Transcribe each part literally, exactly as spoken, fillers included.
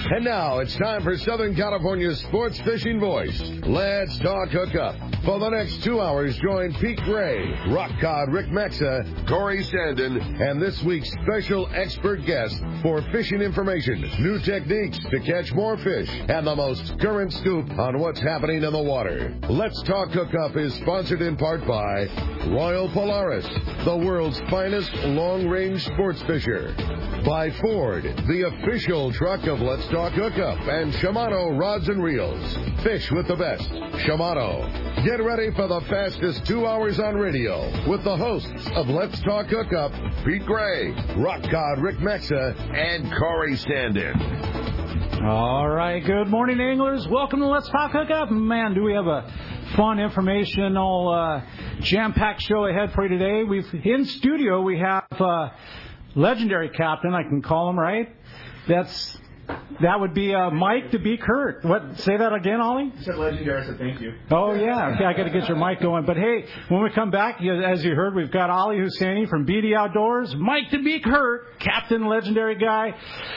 And now it's time for Southern California's sports fishing voice. Let's talk hookup. For the next two hours, join Pete Gray, Rock Cod Rick Mexa, Corey Sandin, and this week's special expert guest for fishing information, new techniques to catch more fish, and the most current scoop on what's happening in the water. Let's Talk Hookup is sponsored in part by Royal Polaris, the world's finest long-range sports fisher. By Ford, the official truck of Let's Talk Hookup, and Shimano Rods and Reels. Fish with the best. Shimano. Get ready for the fastest two hours on radio with the hosts of Let's Talk Hookup, Pete Gray, Rock Cod Rick Mexa, and Corey Sandin. All right, good morning, anglers. Welcome to Let's Talk Hookup. Man, do we have a fun, informational, uh, jam-packed show ahead for you today. We've in studio we have uh, legendary captain, I can call him, right? That's that would be uh, Mike the Beak Hurt. What? Say that again, Ollie? You said legendary, so thank you. Oh yeah, okay, I got to get your mic going. But hey, when we come back, as you heard, we've got Ollie Husseini from B D Outdoors, Mike the Beak Hurt, captain, legendary guy.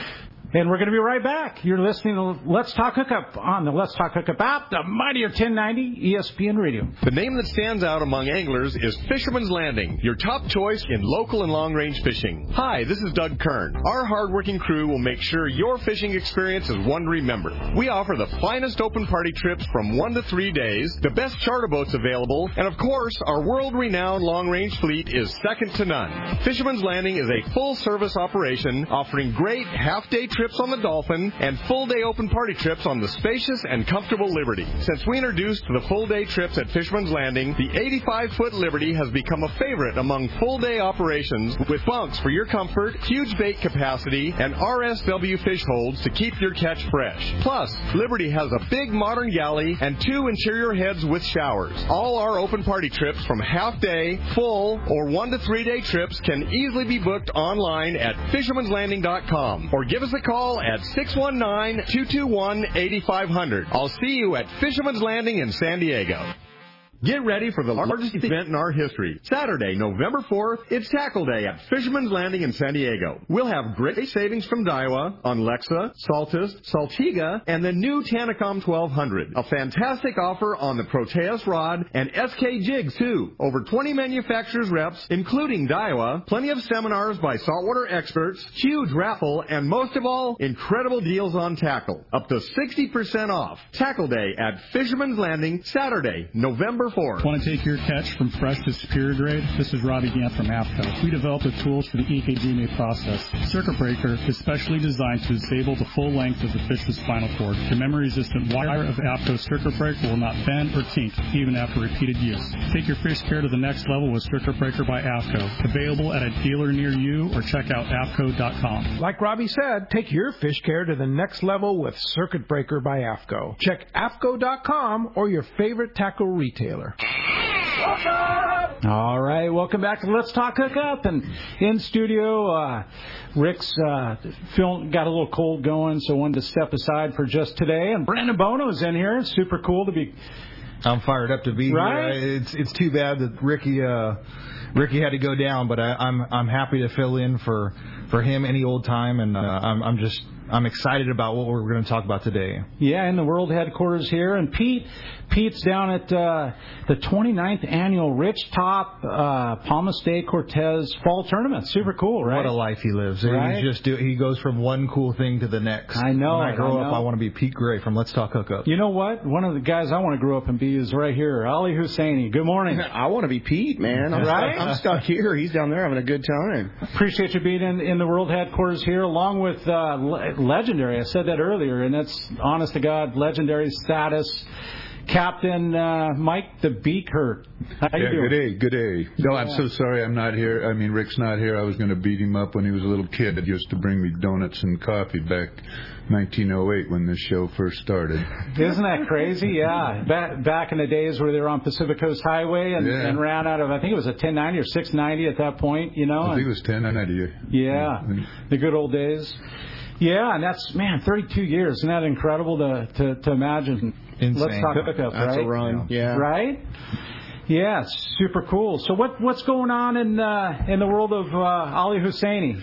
And we're going to be right back. You're listening to Let's Talk Hookup on the Let's Talk Hookup app, the mightier ten ninety E S P N Radio. The name that stands out among anglers is Fisherman's Landing, your top choice in local and long-range fishing. Hi, this is Doug Kern. Our hard-working crew will make sure your fishing experience is one to remember. We offer the finest open party trips from one to three days, the best charter boats available, and of course, our world-renowned long-range fleet is second to none. Fisherman's Landing is a full-service operation offering great half-day trips trips on the Dolphin and full-day open party trips on the spacious and comfortable Liberty. Since we introduced the full-day trips at Fisherman's Landing, the eighty-five foot Liberty has become a favorite among full-day operations with bunks for your comfort, huge bait capacity, and R S W fish holds to keep your catch fresh. Plus, Liberty has a big modern galley and two interior heads with showers. All our open party trips from half-day, full, or one to three-day trips can easily be booked online at fishermans landing dot com or give us a call Call at six one nine, two two one, eight five zero zero. I'll see you at Fisherman's Landing in San Diego. Get ready for the largest event in our history. Saturday, November fourth, it's Tackle Day at Fisherman's Landing in San Diego. We'll have great savings from Daiwa on Lexa, Saltus, Saltiga, and the new Tanacom twelve hundred. A fantastic offer on the Proteus rod and S K jigs, too. Over twenty manufacturers reps, including Daiwa, plenty of seminars by saltwater experts, huge raffle, and most of all, incredible deals on tackle. Up to sixty percent off. Tackle Day at Fisherman's Landing, Saturday, November fourth. Want to take your catch from fresh to superior grade? This is Robbie Gant from AFCO. We developed the tools for the E K G M A process. Circuit Breaker is specially designed to disable the full length of the fish's spinal cord. The memory-resistant wire of AFCO Circuit Breaker will not bend or kink even after repeated use. Take your fish care to the next level with Circuit Breaker by AFCO. Available at a dealer near you or check out A F C O dot com. Like Robbie said, take your fish care to the next level with Circuit Breaker by AFCO. Check A F C O dot com or your favorite tackle retailer. All right, welcome back to Let's Talk Hookup. And in studio, uh, Rick's uh, feeling, got a little cold going, so wanted to step aside for just today. And Brandon Bono's in here. It's super cool to be. I'm fired up to be right? here. It's it's too bad that Ricky uh, Ricky had to go down, but I, I'm I'm happy to fill in for for him any old time, and uh, I'm I'm just. I'm excited about what we're going to talk about today. Yeah, in the world headquarters here. And Pete, Pete's down at uh, the twenty-ninth annual Rich Top uh, Palmas de Cortez Fall Tournament. Super cool, right? What a life he lives. Right? He's just do, he goes from one cool thing to the next. I know. When I grow I know. up, I want to be Pete Gray from Let's Talk Hookup. You know what? One of the guys I want to grow up and be is right here, Ollie Husseini. Good morning. I want to be Pete, man. I'm, right? stuck, I'm stuck here. He's down there having a good time. Appreciate you being in, in the world headquarters here, along with uh, le- legendary. I said that earlier, and that's honest to God, legendary status. Captain uh, Mike the Beak Hurt. How yeah, you doing? Good day, good day. No, I'm so sorry I'm not here. I mean, Rick's not here. I was going to beat him up when he was a little kid. He used to bring me donuts and coffee back nineteen oh eight when this show first started. Isn't that crazy? Yeah. Back, back in the days where they were on Pacific Coast Highway and, yeah. and ran out of, I think it was a ten ninety or six ninety at that point, you know. I think it was ten ninety. Yeah, the good old days. Yeah, and that's, man, thirty-two years. Isn't that incredible to, to, to imagine? Insane. Let's talk hookup, right? That's a run, yeah. Right? Yeah, super cool. So what what's going on in uh, in the world of uh, Ollie Husseini?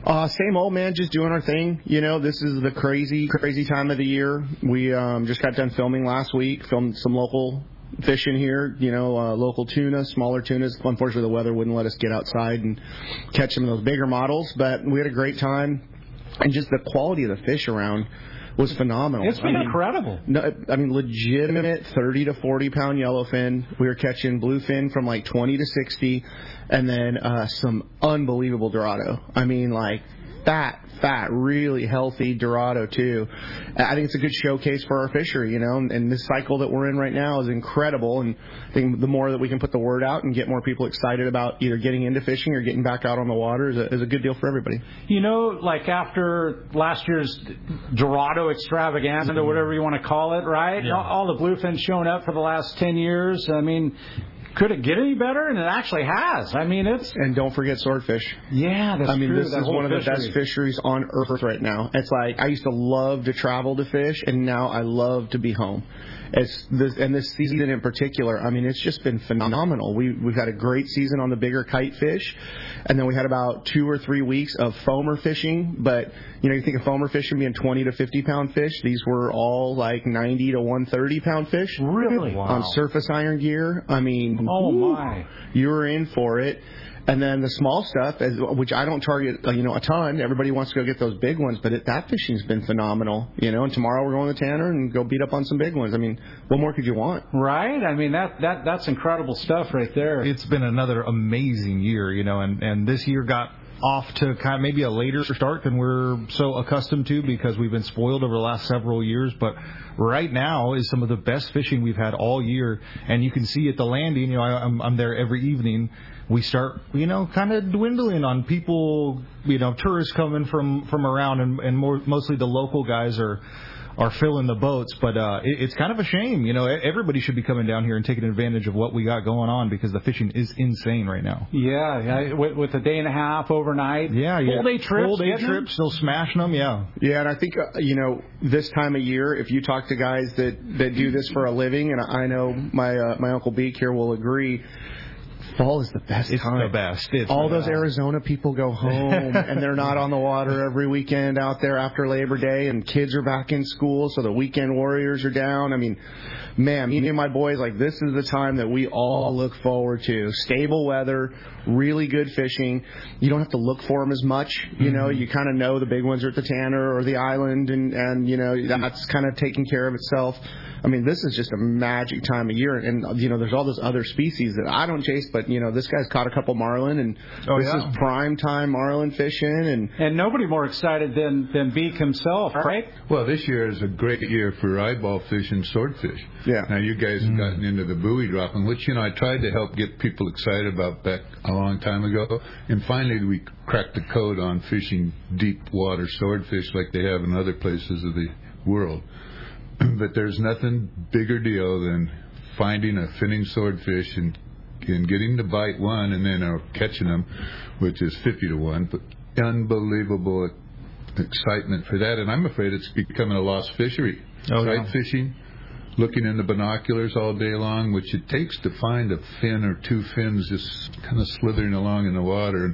Uh, same old, man, just doing our thing. You know, this is the crazy, crazy time of the year. We um, just got done filming last week, filmed some local fishing here, you know, uh, local tuna, smaller tunas. Unfortunately, the weather wouldn't let us get outside and catch some of those bigger models, but we had a great time. And just the quality of the fish around was phenomenal. It's been I mean, incredible. No, I mean, legitimate thirty to forty pound yellowfin. We were catching bluefin from like twenty to sixty, and then uh, some unbelievable Dorado. I mean, like fat, fat, really healthy Dorado too. I think it's a good showcase for our fishery, you know. And, and this cycle that we're in right now is incredible. And I think the more that we can put the word out and get more people excited about either getting into fishing or getting back out on the water is a, is a good deal for everybody. You know, like after last year's Dorado extravaganza or whatever you want to call it, right? Yeah. All, all the bluefin showing up for the last ten years. I mean, could it get any better? And it actually has. I mean, it's... And don't forget swordfish. Yeah, that's true. I mean, true. this that is one of the fishery. best fisheries on earth right now. It's like, I used to love to travel to fish, and now I love to be home. It's this, and this season in particular, I mean, it's just been phenomenal. We, we've had a great season on the bigger kite fish, and then we had about two or three weeks of foamer fishing. But, you know, you think of foamer fishing being twenty to fifty pound fish. These were all like ninety to one thirty pound fish. Really? Wow. On surface iron gear. I mean, oh whoo, my. You were in for it. And then the small stuff, as, which I don't target, uh, you know, a ton. Everybody wants to go get those big ones, but it, that fishing's been phenomenal, you know. And tomorrow we're going to Tanner and go beat up on some big ones. I mean, what more could you want? Right? I mean, that, that that's incredible stuff right there. It's been another amazing year, you know, and, and this year got off to kind of maybe a later start than we're so accustomed to because we've been spoiled over the last several years. But right now is some of the best fishing we've had all year, and you can see at the landing. You know, I, I'm I'm there every evening. We start, you know, kind of dwindling on people, you know, tourists coming from, from around, and, and more mostly the local guys are are filling the boats. But uh, it, it's kind of a shame, you know. Everybody should be coming down here and taking advantage of what we got going on because the fishing is insane right now. Yeah, yeah, with, with a day and a half overnight. Yeah, yeah. Full day trips. Full day trips, still smashing them, yeah. Yeah, and I think, uh, you know, this time of year, if you talk to guys that, that do this for a living, and I know my uh, my Uncle Beak here will agree, fall is the best it's time. It's the best. It's All the those best. Arizona people go home, and they're not on the water every weekend out there after Labor Day, and kids are back in school, so the weekend warriors are down. I mean, man, me and my boys, like, this is the time that we all look forward to. Stable weather, really good fishing. You don't have to look for them as much. You know, mm-hmm. You kind of know the big ones are at the Tanner or the island, and, and you know, that's kind of taking care of itself. I mean, this is just a magic time of year, and, you know, there's all those other species that I don't chase, but, you know, this guy's caught a couple marlin, and oh, this yeah. is prime time marlin fishing. And and nobody more excited than, than Beak himself, right? Well, this year is a great year for eyeball fishing swordfish. Yeah. Now, you guys have gotten into the buoy dropping, which, you know, I tried to help get people excited about back a long time ago, and finally we cracked the code on fishing deep water swordfish like they have in other places of the world. But there's nothing bigger deal than finding a finning swordfish and, and getting to bite one and then uh, catching them, which is fifty to one. But unbelievable excitement for that. And I'm afraid it's becoming a lost fishery. Oh, Sight yeah. fishing, looking in the binoculars all day long, which it takes to find a fin or two fins just kind of slithering along in the water.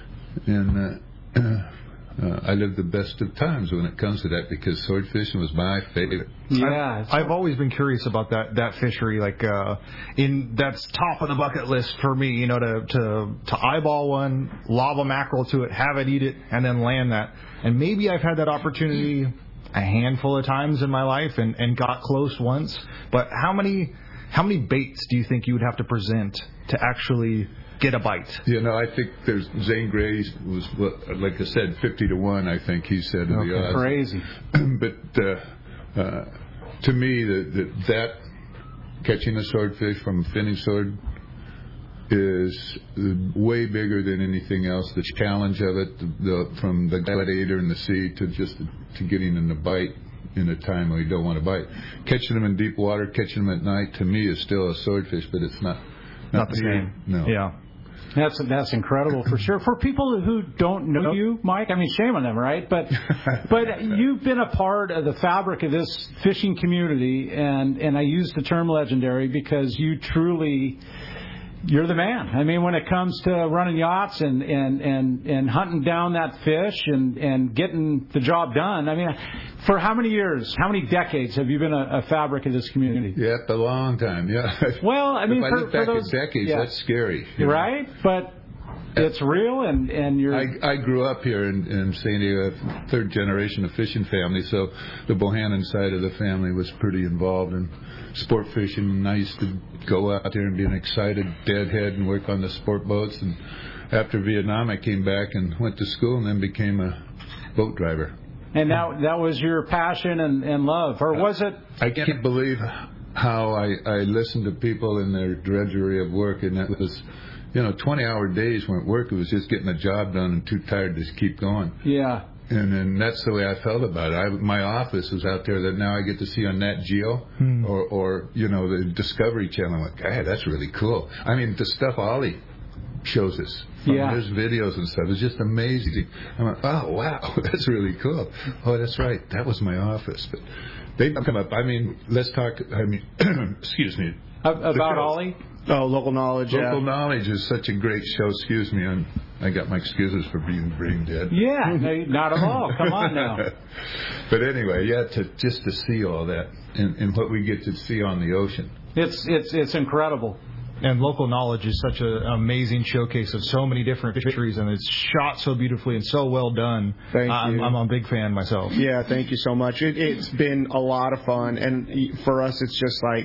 And, and uh, uh, Uh, I live the best of times when it comes to that because sword fishing was my favorite. Yeah, I've, I've always been curious about that that fishery. Like, uh, in that's top of the bucket list for me. You know, to to to eyeball one, lob a mackerel to it, have it eat it, and then land that. And maybe I've had that opportunity a handful of times in my life and, and got close once. But how many how many baits do you think you would have to present to actually get a bite? You know, I think there's Zane Gray was, like I said, fifty to one. I think he said in okay, the odds. Crazy. But uh, uh, to me, the, the, that catching a swordfish from a finning sword is way bigger than anything else. The challenge of it, the, the, from the gladiator in the sea to just to getting in the bite in a time where you don't want to bite. Catching them in deep water, catching them at night, to me is still a swordfish, but it's not. Not, not the same. No. Yeah. That's that's incredible for sure. For people who don't know you, Mike, I mean, shame on them, right? But but you've been a part of the fabric of this fishing community, and, and I use the term legendary because you truly you're the man. I mean, when it comes to running yachts and, and, and, and hunting down that fish and, and getting the job done, I mean, for how many years, how many decades have you been a, a fabric in this community? Yeah, a long time, yeah. Well, I mean, if for, I look back for those, at decades, yeah. that's scary. You know? Right? But it's real, and, and you're... I, I grew up here in, in San Diego, third generation of fishing family, so the Bohannon side of the family was pretty involved in sport fishing, and I used to go out there and be an excited deadhead and work on the sport boats. And after Vietnam, I came back and went to school and then became a boat driver. And that that was your passion and, and love, or was it? I can't believe how I, I listened to people in their drudgery of work, and that was, you know, twenty-hour days weren't work. It was just getting the job done and too tired to keep going. Yeah. And and that's the way I felt about it. I, my office was out there that now I get to see on Nat Geo hmm. or, or, you know, the Discovery Channel. I'm like, God, that's really cool. I mean, the stuff Ollie shows us from yeah. his videos and stuff is just amazing. I'm like, oh, wow, that's really cool. Oh, that's right. That was my office. But they come up. I mean, let's talk. I mean, excuse me. About Ollie? Oh, Local Knowledge, Local yeah. Knowledge is such a great show. Excuse me, I'm, I got my excuses for being brain dead. Yeah, no, not at all. Come on now. But anyway, yeah, to just to see all that and, and what we get to see on the ocean. It's it's it's incredible. And Local Knowledge is such an amazing showcase of so many different fisheries, and it's shot so beautifully and so well done. Thank I'm, you. I'm a big fan myself. Yeah, thank you so much. It, it's been a lot of fun, and for us, it's just like,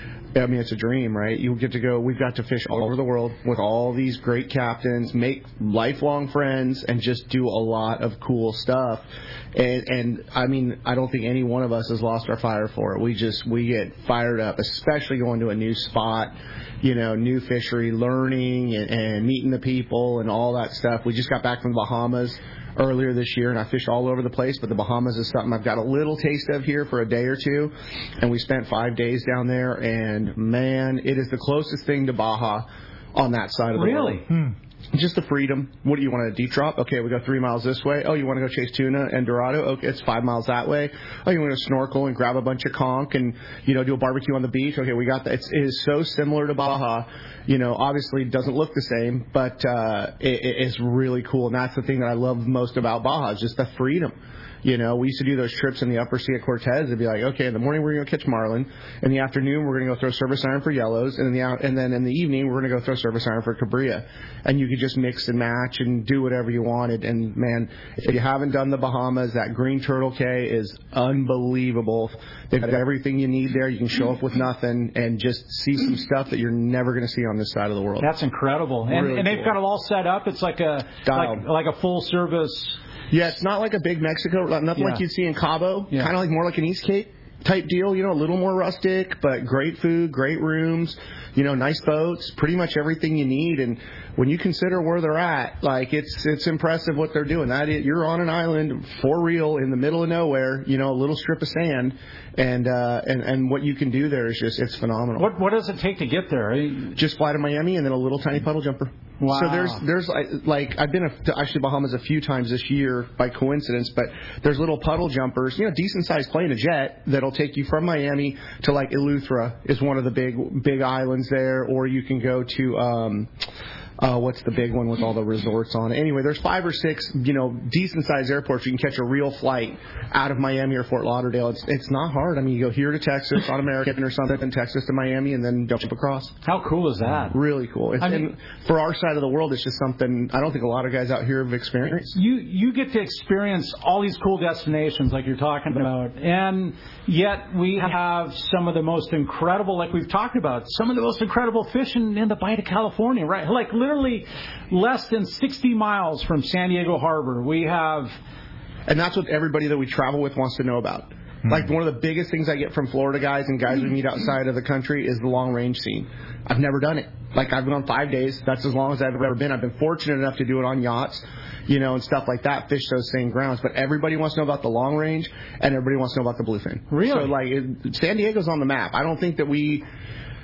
I mean, it's a dream, right? You get to go, we've got to fish all over the world with all these great captains, make lifelong friends, and just do a lot of cool stuff. And, and I mean, I don't think any one of us has lost our fire for it. We just, we get fired up, especially going to a new spot, you know, new fishery, learning and, and meeting the people and all that stuff. We just got back from the Bahamas earlier this year, and I fished all over the place, but the Bahamas is something I've got a little taste of here for a day or two, and we spent five days down there, and man, it is the closest thing to Baja on that side of the really? world. Really? Hmm. Just the freedom. What do you want, a deep drop? Okay, we go three miles this way. Oh, you want to go chase tuna and Dorado? Okay, it's five miles that way. Oh, you want to snorkel and grab a bunch of conch and, you know, do a barbecue on the beach? Okay, we got that. It's, it is so similar to Baja. You know, obviously it doesn't look the same, but uh, it, it's really cool. And that's the thing that I love most about Baja is just the freedom. You know, we used to do those trips in the upper sea at Cortez. It'd be like, okay, in the morning we're going to catch marlin. In the afternoon we're going to go throw service iron for yellows. And, in the out- and then in the evening we're going to go throw service iron for cabria. And you could just mix and match and do whatever you wanted. And, man, if you haven't done the Bahamas, that Green Turtle Cay is unbelievable. They've got everything you need there. You can show up with nothing and just see some stuff that you're never going to see on this side of the world. That's incredible. And, really and they've cool. got it all set up. It's like a like, like a full-service... Yeah, it's not like a big Mexico, nothing yeah. like you'd see in Cabo. Yeah. Kind of like more like an East Cape type deal, you know, a little more rustic, but great food, great rooms, you know, nice boats, pretty much everything you need. And when you consider where they're at, like it's it's impressive what they're doing. That is, you're on an island for real in the middle of nowhere, you know, a little strip of sand, and uh, and and what you can do there is just it's phenomenal. What what does it take to get there? You... Just fly to Miami and then a little tiny puddle jumper. Wow. So there's there's like I've been to actually Bahamas a few times this year by coincidence, but there's little puddle jumpers, you know, decent sized plane, a jet that'll take you from Miami to like Eleuthera is one of the big big islands there, or you can go to um Uh, what's the big one with all the resorts on it? Anyway, there's five or six, you know, decent-sized airports. You can catch a real flight out of Miami or Fort Lauderdale. It's it's not hard. I mean, you go here to Texas on American or something, and Texas to Miami, and then jump across. How cool is that? Really cool. It's, I mean, and for our side of the world, it's just something I don't think a lot of guys out here have experienced. You you get to experience all these cool destinations like you're talking about, and yet we have some of the most incredible, like we've talked about, some of the most incredible fishing in the Bight of California, right? Like literally less than sixty miles from San Diego Harbor. We have... And that's what everybody that we travel with wants to know about. Mm-hmm. Like, one of the biggest things I get from Florida guys and guys we meet outside of the country is the long-range scene. I've never done it. Like, I've been on five days. That's as long as I've ever been. I've been fortunate enough to do it on yachts, you know, and stuff like that, fish those same grounds. But everybody wants to know about the long range, and everybody wants to know about the bluefin. Really? So, like, it, San Diego's on the map. I don't think that we...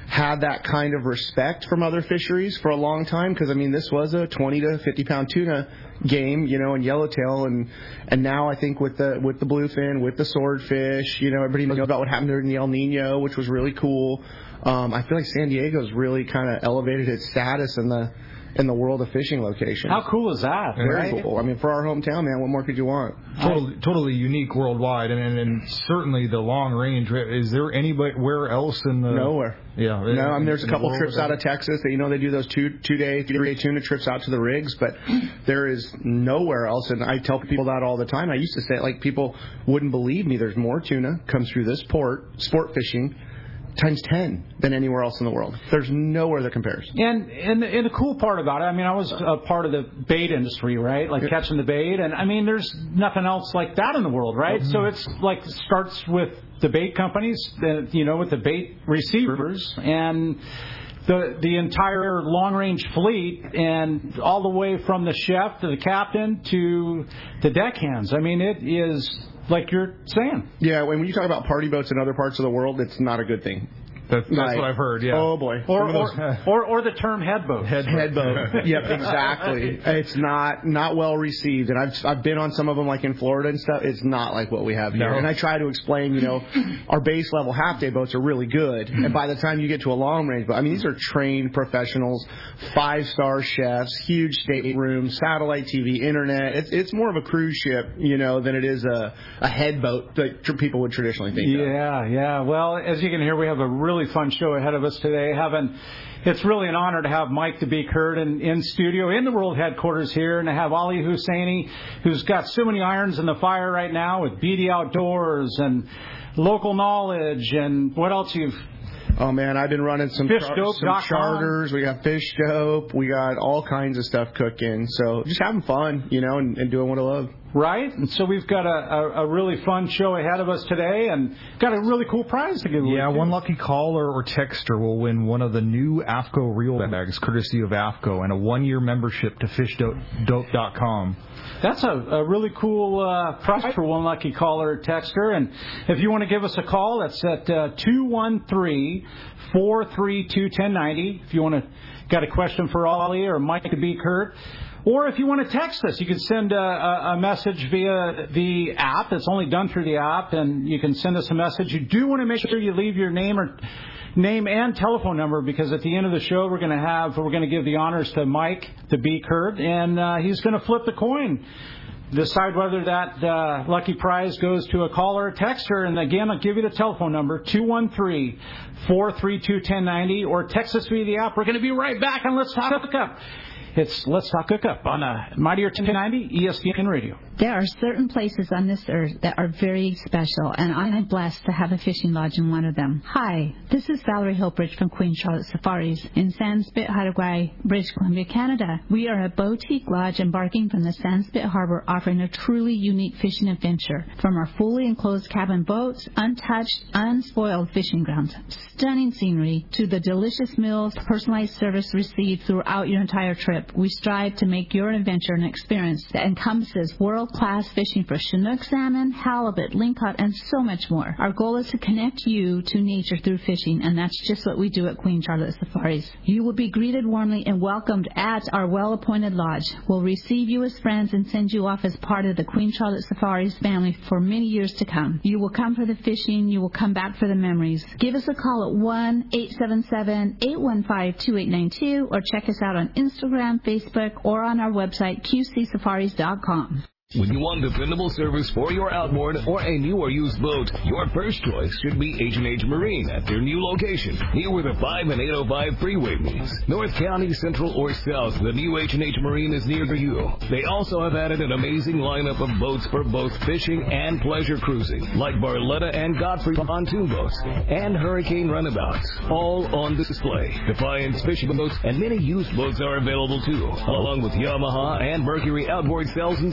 had that kind of respect from other fisheries for a long time, because I mean this was a twenty to fifty pound tuna game, you know, in yellowtail, and and now I think with the with the bluefin, with the swordfish, you know, everybody knows about what happened during the El Nino, which was really cool. Um, I feel like San Diego's really kind of elevated its status in the in the world of fishing locations. How cool is that? Very right? cool. I mean, for our hometown, man, what more could you want? Totally, totally unique worldwide, and, and and certainly the long range. Is there anywhere else in the nowhere? Yeah, no. I mean, there's a couple trips out of Texas that you know they do those two two day, three day tuna trips out to the rigs, but there is nowhere else. And I tell people that all the time. I used to say it like people wouldn't believe me. There's more tuna comes through this port, sport fishing, times ten than anywhere else in the world. There's nowhere that compares. And and and the cool part about it, I mean, I was a part of the bait industry, right? Like catching the bait, and I mean, there's nothing else like that in the world, right? Mm-hmm. So it's like starts with the bait companies, you know, with the bait receivers, and the the entire long range fleet, and all the way from the chef to the captain to the deckhands. I mean, it is. Like you're saying. Yeah, when you talk about party boats in other parts of the world, it's not a good thing. That's, that's like, what I've heard, yeah. Oh, boy. Or or, or, or the term headboat. Headboat. Yep, exactly. It's not not well received. And I've I've been on some of them, like in Florida and stuff. It's not like what we have here. No. And I try to explain, you know, our base level half-day boats are really good. And by the time you get to a long-range boat, I mean, these are trained professionals, five-star chefs, huge staterooms, satellite T V, internet. It's it's more of a cruise ship, you know, than it is a, a headboat that people would traditionally think yeah, of. Yeah, yeah. Well, as you can hear, we have a really fun show ahead of us today. Having, it's really an honor to have Mike the Beak Herd in, in studio in the world headquarters here, and to have Ali Husseini, who's got so many irons in the fire right now with B D Outdoors and local knowledge, and what else you've. Oh, man, I've been running some, char- some charters. We got Fish Dope. We got all kinds of stuff cooking. So just having fun, you know, and, and doing what I love. Right? And so we've got a, a, a really fun show ahead of us today, and got a really cool prize to give away. Yeah, one lucky caller or texter will win one of the new AFCO reel bags, courtesy of AFCO, and a one-year membership to fish dope dot com. That's a, a really cool uh, prize for one lucky caller or texter. And if you want to give us a call, that's at uh, two one three, four three two, one zero nine zero. If you want to got a question for Ollie or Mike the Beak Herd. Or if you want to text us, you can send a, a, a message via the app. It's only done through the app, and you can send us a message. You do want to make sure you leave your name or name and telephone number, because at the end of the show we're going to have we're going to give the honors to Mike the Beak Herd, and uh, he's going to flip the coin, decide whether that uh, lucky prize goes to a caller or a texter. And again, I'll give you the telephone number, two one three, four three two, one zero nine zero, or text us via the app. We're going to be right back on Let's Talk Hookup. It's Let's Talk Hookup on uh, Mightier ten ninety E S P N Radio. There are certain places on this earth that are very special, and I'm blessed to have a fishing lodge in one of them. Hi, this is Valerie Hillbridge from Queen Charlotte Safaris in Sandspit, Haida, British Columbia, Canada. We are a boutique lodge embarking from the Sandspit Harbor, offering a truly unique fishing adventure. From our fully enclosed cabin boats, untouched, unspoiled fishing grounds, stunning scenery, to the delicious meals, personalized service received throughout your entire trip, we strive to make your adventure an experience that encompasses world-class fishing for Chinook salmon, halibut, lingcod, and so much more. Our goal is to connect you to nature through fishing, and that's just what we do at Queen Charlotte Safaris. You will be greeted warmly and welcomed at our well-appointed lodge. We'll receive you as friends and send you off as part of the Queen Charlotte Safaris family for many years to come. You will come for the fishing. You will come back for the memories. Give us a call at one eight seven seven, eight one five, two eight nine two, or check us out on Instagram, Facebook, or on our website, q c safaris dot com. When you want dependable service for your outboard or a new or used boat, your first choice should be H and H Marine at their new location, near where the five and eight oh five freeway meets. North County, Central, or South, the new H and H Marine is near you. They also have added an amazing lineup of boats for both fishing and pleasure cruising, like Barletta and Godfrey pontoon boats and Hurricane runabouts, all on display. Defiance fishing boats and many used boats are available too, along with Yamaha and Mercury outboard sales and service.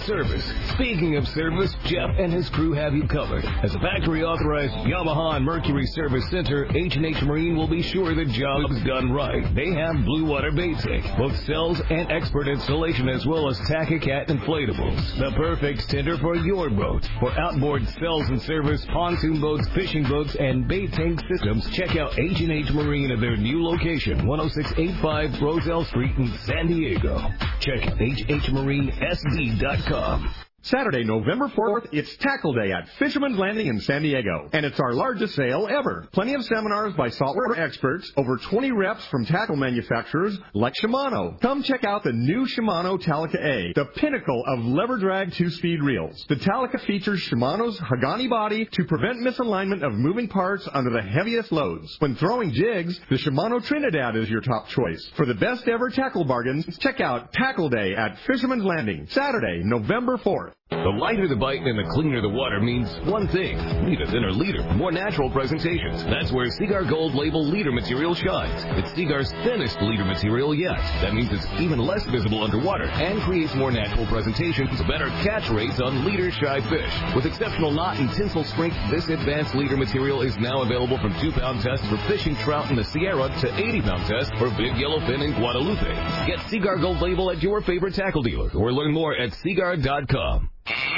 Speaking of service, Jeff and his crew have you covered. As a factory-authorized Yamaha and Mercury Service Center, H and H Marine will be sure the job is done right. They have Blue Water Bait Tank, both cells and expert installation, as well as Tackicat inflatables. The perfect tender for your boat. For outboard cells and service, pontoon boats, fishing boats, and bait tank systems, check out H and H Marine at their new location, one oh six eighty-five Roselle Street in San Diego. Check H H Marine S D dot com. Saturday, November fourth, it's Tackle Day at Fisherman's Landing in San Diego, and it's our largest sale ever. Plenty of seminars by saltwater experts, over twenty reps from tackle manufacturers like Shimano. Come check out the new Shimano Talica A, the pinnacle of lever drag two-speed reels. The Talica features Shimano's Hagani body to prevent misalignment of moving parts under the heaviest loads. When throwing jigs, the Shimano Trinidad is your top choice. For the best ever tackle bargains, check out Tackle Day at Fisherman's Landing, Saturday, November fourth. The lighter the bite and the cleaner the water means one thing. Need a thinner leader, more natural presentations. That's where Seaguar Gold Label leader material shines. It's Seaguar's thinnest leader material yet. That means it's even less visible underwater and creates more natural presentations, better catch rates on leader-shy fish. With exceptional knot and tinsel strength, this advanced leader material is now available from two pound tests for fishing trout in the Sierra to eighty pound tests for big yellowfin in Guadalupe. Get Seaguar Gold Label at your favorite tackle dealer or learn more at Seaguar dot com.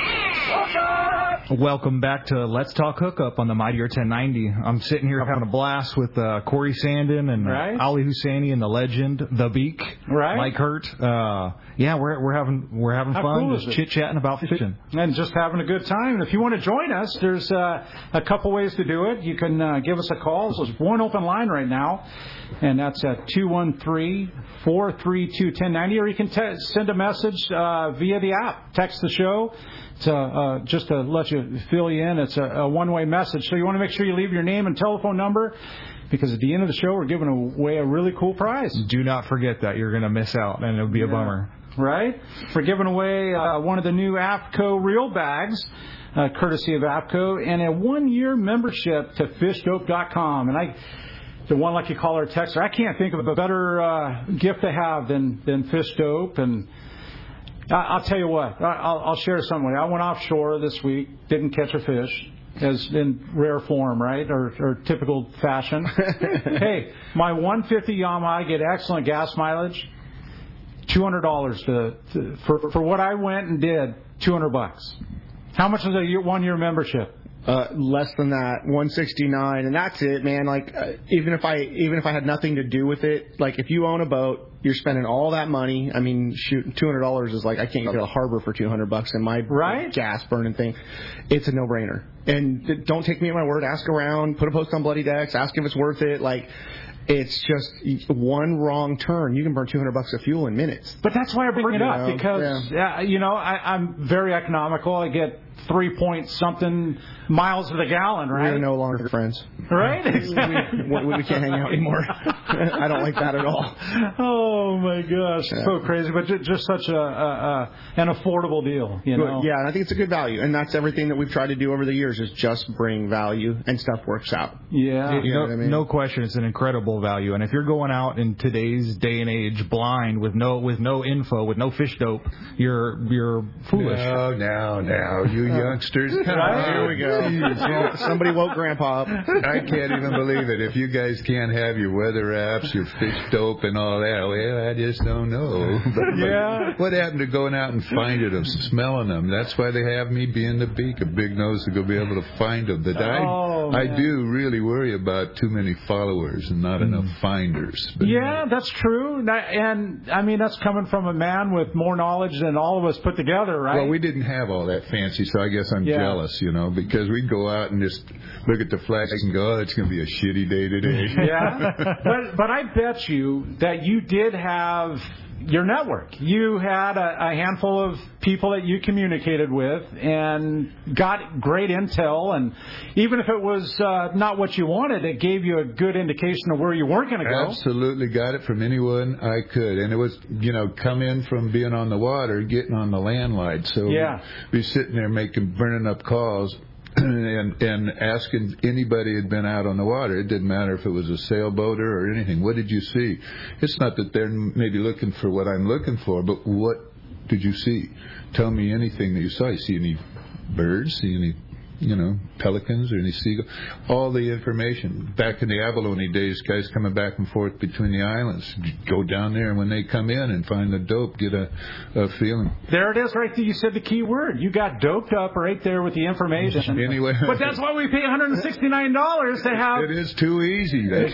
Welcome back to Let's Talk Hookup on the Mightier ten ninety. I'm sitting here having a blast with uh, Corey Sandin and right. Ali Husseini and the legend, The Beak, right. Mike Hurt. Uh, yeah, we're we're having we're having How fun, cool just chit chatting about fishing and just having a good time. And if you want to join us, there's uh, a couple ways to do it. You can uh, give us a call. There's one open line right now, and that's at two one three, four three two, one oh nine oh, or you can te- send a message uh, via the app. Text the show. To, uh, just to let you fill you in, it's a, a one-way message. So you want to make sure you leave your name and telephone number, because at the end of the show, we're giving away a really cool prize. Do not forget that. You're going to miss out, and it'll be yeah. a bummer. Right? We're giving away uh, one of the new APCO reel bags, uh, courtesy of APCO, and a one-year membership to fish dope dot com. And I... The one lucky caller or texter, I can't think of a better uh, gift to have than, than Fish Dope. And I'll tell you what, I'll, I'll share something with you. I went offshore this week, didn't catch a fish, as in rare form, right, or, or typical fashion. Hey, my one fifty Yamaha, I get excellent gas mileage, two hundred dollars to, to, for for what I went and did, two hundred bucks. How much is a year, one-year membership? Uh, less than that, one sixty-nine, and that's it, man. Like, uh, even if I even if I had nothing to do with it, like if you own a boat, you're spending all that money. I mean, shoot, two hundred dollars is like I can't go to the harbor for two hundred bucks in my right? gas burning thing. It's a no-brainer. And don't take me at my word. Ask around, put a post on Bloody Decks, ask if it's worth it. Like, it's just one wrong turn. You can burn two hundred bucks of fuel in minutes. But that's why I bring it up, because, yeah. uh, you know, I, I'm very economical. I get three point something miles to the gallon, right? We're no longer friends. Right? Exactly. we, we, we can't hang out anymore. I don't like that at all. Oh, my gosh. Yeah. So crazy, but just such a, a, a an affordable deal, you know? Yeah, and I think it's a good value, and that's everything that we've tried to do over the years is just bring value, and stuff works out. Yeah. You know no, what I mean? no question, it's an incredible value. And if you're going out in today's day and age blind with no with no info, with no fish dope, you're you're foolish. No, now, now, you youngsters, come right? on. Here we go. Somebody woke Grandpa up. I can't even believe it. If you guys can't have your weather apps, your fish dope, and all that, well, I just don't know. But, yeah. What happened to going out and finding them, smelling them? That's why they have me being the beak, a big nose to go be able to find them. That I, oh, I do really worry about too many followers and not enough finders. But, yeah, that's true. And, I mean, that's coming from a man with more knowledge than all of us put together, right? Well, we didn't have all that fancy, so I guess I'm yeah. jealous, you know, because we'd go out and just look at the flags and go, oh, it's going to be a shitty day today. Yeah, but but I bet you that you did have your network. You had a, a handful of people that you communicated with and got great intel, and even if it was uh, not what you wanted, it gave you a good indication of where you weren't going to go. Absolutely, got it from anyone I could, and it was, you know, come in from being on the water, getting on the landline, so yeah. we'd be sitting there making, burning up calls. And, and asking anybody who had been out on the water. It didn't matter if it was a sailboater or anything. What did you see? It's not that they're maybe looking for what I'm looking for, but what did you see? Tell me anything that you saw. You see any birds? See any, you know, pelicans or any seagulls? All the information. Back in the abalone days, guys coming back and forth between the islands. Go down there, and when they come in and find the dope, get a, a feeling. There it is right there. You said the key word. You got doped up right there with the information. Anyway. But that's why we pay one hundred sixty-nine dollars to have... It is too easy. That's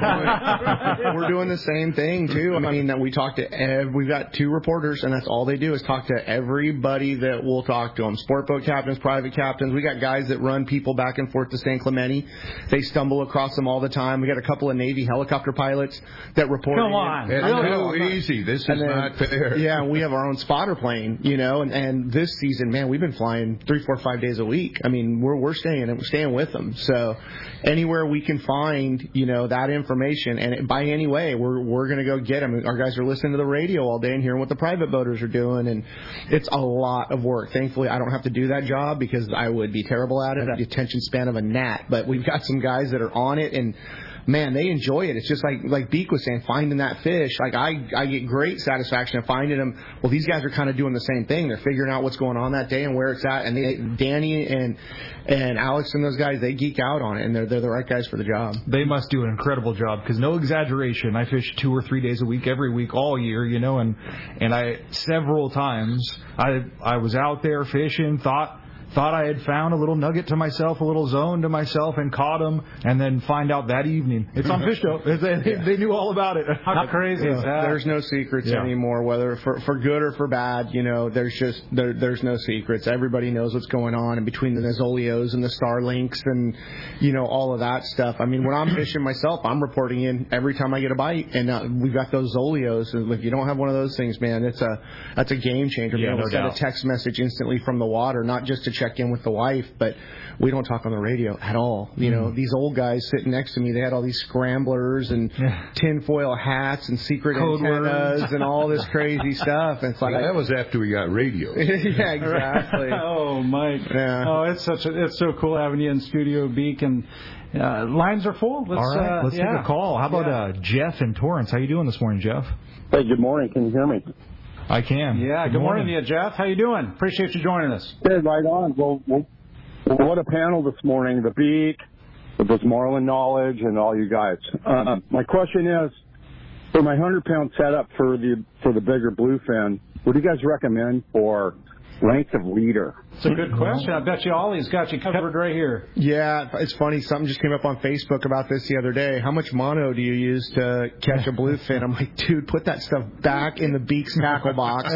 my point. We're doing the same thing, too. I mean, that we talk to... Ev- we've got two reporters, and that's all they do is talk to everybody that we'll talk to them. Sport boat captains, private captains. We got guys that run people back and forth to San Clemente. They stumble across them all the time. We got a couple of Navy helicopter pilots that report. Come on. It's too easy. This is then, not fair. Yeah, we have our own spotter plane, you know, and, and this season, man, we've been flying three, four, five days a week. I mean, we're we're staying and we're staying with them. So anywhere we can find, you know, that information, and it, by any way, we're we're going to go get them. Our guys are listening to the radio all day and hearing what the private boaters are doing, and it's a lot of work. Thankfully, I don't have to do that job because I would be terrible at it. I have the attention span of a gnat, but we've got some guys that are on it, and man, they enjoy it. It's just like like Beak was saying, finding that fish. Like I, I get great satisfaction of finding them. Well, these guys are kind of doing the same thing. They're figuring out what's going on that day and where it's at. And they, Danny and and Alex and those guys, they geek out on it, and they're they're the right guys for the job. They must do an incredible job because no exaggeration, I fish two or three days a week, every week, all year, you know. And and I several times I I was out there fishing, thought. Thought I had found a little nugget to myself, a little zone to myself, and caught them, and then find out that evening it's on Fish Dope. They, yeah. they knew all about it. How crazy is that? There's no secrets yeah. anymore, whether for for good or for bad. You know, there's just there, there's no secrets. Everybody knows what's going on, and between the Zolios and the Starlinks and you know all of that stuff. I mean, when I'm fishing myself, I'm reporting in every time I get a bite, and uh, we've got those Zolios. And if you don't have one of those things, man, it's a that's a game changer. Yeah, Being able no to send doubt. a text message instantly from the water, not just to check in with the wife, but we don't talk on the radio at all. You know, Mm. these old guys sitting next to me, they had all these scramblers and Yeah. tinfoil hats and secret Code antennas words. and all this crazy stuff. And it's like, Well, that was after we got radio. yeah, exactly. Oh, Mike. Yeah. Oh, it's such a, it's so cool having you in studio, Beak, and uh, lines are full. Let's, all right, uh, let's yeah. take a call. How about Yeah. uh, Jeff in Torrance? How you doing this morning, Jeff? Hey, good morning. Can you hear me? I can. Yeah, good, good morning to you, Jeff. How you doing? Appreciate you joining us. Hey, right on. Well, well, what a panel this morning. The Beak, with this marlin knowledge, and all you guys. Uh, my question is, for my hundred pound setup for the for the bigger bluefin, what do you guys recommend for length of leader? It's a good question. I bet you Ollie's got you covered right here. Yeah, it's funny. Something just came up on Facebook about this the other day. How much mono do you use to catch a bluefin? I'm like, dude, put that stuff back in the Beak's tackle box.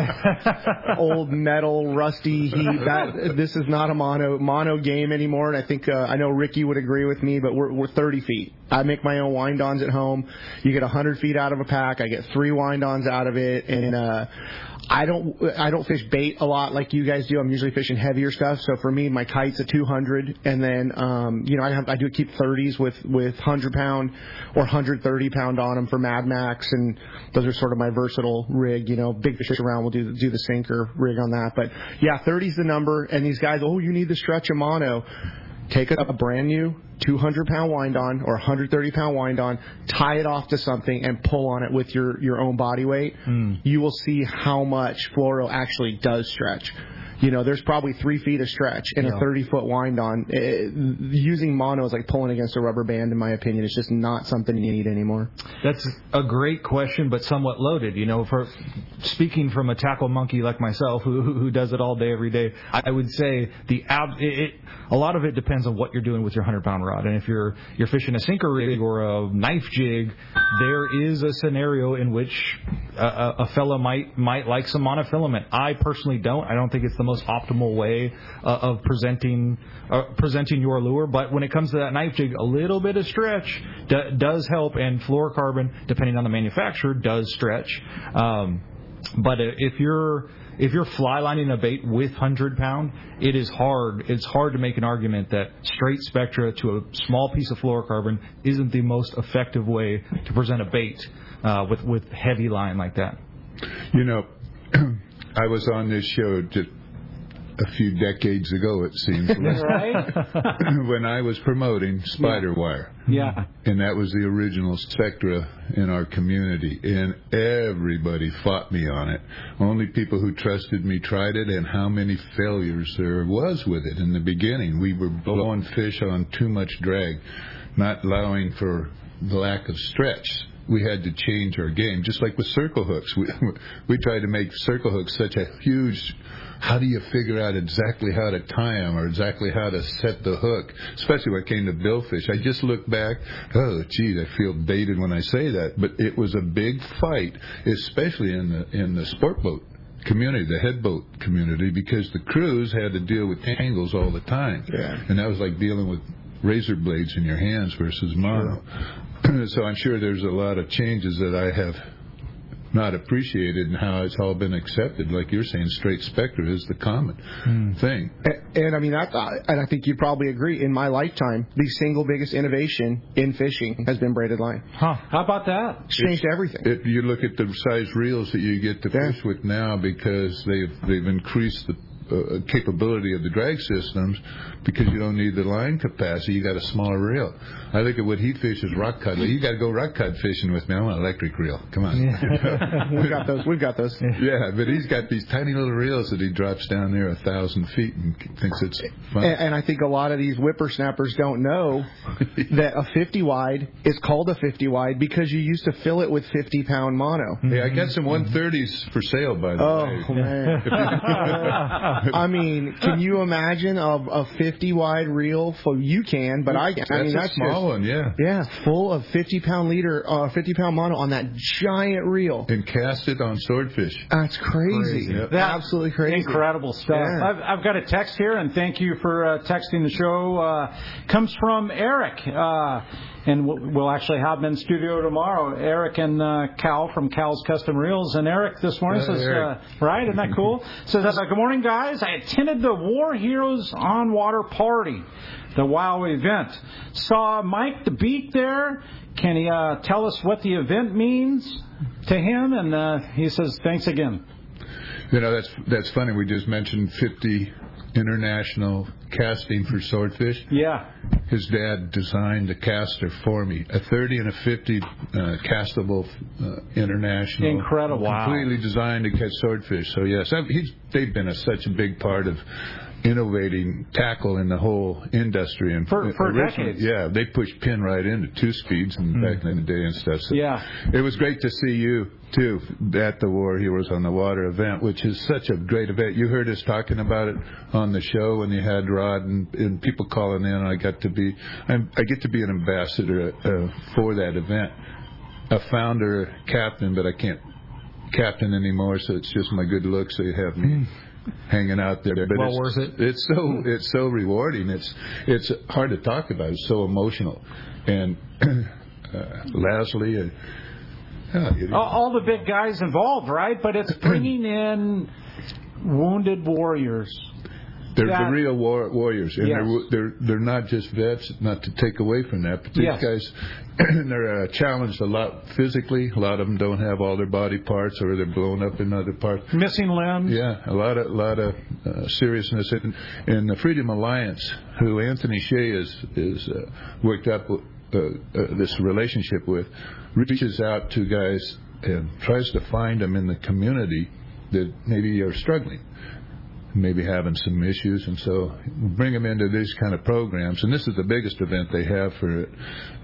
Old metal, rusty heat. That this is not a mono mono game anymore. And I think uh, I know Ricky would agree with me, but we're we're thirty feet. I make my own wind-ons at home. You get one hundred feet out of a pack. I get three wind-ons out of it, and uh, I don't I don't fish bait a lot like you guys do. I'm usually fishing heavier stuff. So for me, my kite's a two hundred, and then um, you know I have I do keep thirties with with one hundred pound or one hundred thirty pound on them for Mad Max, and those are sort of my versatile rig. You know, big fish around, we'll do do the sinker rig on that. But yeah, thirty's the number. And these guys, oh, you need the stretch of mono. Take a, a brand new two hundred pound wind on or one hundred thirty pound wind on, tie it off to something, and pull on it with your, your own body weight. Mm. You will see how much fluoro actually does stretch. You know, there's probably three feet of stretch in yeah. a thirty foot wind on. It, using mono is like pulling against a rubber band, in my opinion. It's just not something you need anymore. That's a great question, but somewhat loaded. You know, for speaking from a tackle monkey like myself, who who does it all day, every day, I would say the ab, it, it, a lot of it depends on what you're doing with your hundred pound rod. And if you're you're fishing a sinker rig or a knife jig, there is a scenario in which a, a, a fella might might like some monofilament. I personally don't. I don't think it's the most optimal way uh, of presenting uh, presenting your lure, but when it comes to that knife jig, a little bit of stretch d- does help, and fluorocarbon, depending on the manufacturer, does stretch. Um, but if you're if you're fly lining a bait with one hundred pound, it is hard. It's hard to make an argument that straight Spectra to a small piece of fluorocarbon isn't the most effective way to present a bait uh, with with heavy line like that. You know, I was on this show just a few decades ago, it seems. Right? When I was promoting Spider Wire. Yeah. And that was the original Spectra in our community. And everybody fought me on it. Only people who trusted me tried it, and how many failures there was with it in the beginning. We were blowing fish on too much drag, not allowing for the lack of stretch. We had to change our game, just like with circle hooks. We, we tried to make circle hooks such a huge, how do you figure out exactly how to tie them or exactly how to set the hook, especially when it came to billfish. I just look back, oh, geez, I feel dated when I say that, but it was a big fight, especially in the in the sport boat community, the head boat community, because the crews had to deal with tangles all the time. Yeah. And that was like dealing with razor blades in your hands versus mono. Sure. So I'm sure there's a lot of changes that I have not appreciated and how it's all been accepted. Like you're saying, straight Spectra is the common mm. thing. And, and I mean, I, and I think you'd probably agree, in my lifetime, the single biggest innovation in fishing has been braided line. Huh. How about that? It's changed it's, everything. It, you look at the size reels that you get to yeah. fish with now, because they've, they've increased the Uh, capability of the drag systems, because you don't need the line capacity. You got a smaller reel. I look at what he fishes rock cod. You got to go rock cod fishing with me. I want an electric reel. Come on. Yeah. We've got those. We've got those. Yeah, but he's got these tiny little reels that he drops down there a thousand feet and thinks it's fun. And, and I think a lot of these whippersnappers don't know that a fifty wide is called a fifty wide because you used to fill it with fifty pound mono. Yeah, I got some one thirties for sale, by the oh, way. Oh man. I mean, can you imagine a, a fifty wide reel? For you can, but I can't. I mean, that's that's a small just, one, yeah. Yeah, full of fifty pound leader, uh, fifty pound mono on that giant reel. And cast it on swordfish. That's crazy. crazy. Yep. That's absolutely crazy. Incredible stuff. Yeah. I've, I've got a text here, and thank you for uh, texting the show. Uh, comes from Eric. Uh, And we'll actually have him in studio tomorrow. Eric and uh, Cal from Cal's Custom Reels. And Eric this morning uh, says, uh, right, isn't that cool? Says, uh, good morning, guys. I attended the War Heroes on Water Party, the WOW event. Saw Mike the Beak there. Can he uh, tell us what the event means to him? And uh, he says, thanks again. You know, that's that's funny. We just mentioned fifty international casting for swordfish. Yeah. His dad designed a caster for me, a thirty and a fifty uh, castable uh, international. Incredible. Completely wow. designed to catch swordfish. So, yes, he's, they've been a, such a big part of innovating tackle in the whole industry. And for, for decades. Yeah, they pushed pin right into two speeds and mm. back in the day and stuff. So yeah. It was great to see you, too, at the War Heroes on the Water event, which is such a great event. You heard us talking about it on the show when you had Rod and, and people calling in. I got to be, I'm, I get to be an ambassador uh, for that event, a founder, captain, but I can't captain anymore, so it's just my good looks. They have me. Mm. hanging out there, but well it's, worth it. It's so it's so rewarding. It's it's hard to talk about. It's so emotional, and uh, Leslie, and uh, you know. all, all the big guys involved, right? But it's bringing in wounded warriors. They're that, the real war, warriors, and yes. they're they're they're not just vets. Not to take away from that, but these yes. guys, they're uh, challenged a lot physically. A lot of them don't have all their body parts, or they're blown up in other parts. Missing limbs. Yeah, a lot of a lot of uh, seriousness. And, and the Freedom Alliance, who Anthony Shea is is uh, worked up uh, uh, this relationship with, reaches out to guys and tries to find them in the community that maybe are struggling, maybe having some issues, and so we bring them into these kind of programs. And this is the biggest event they have for it.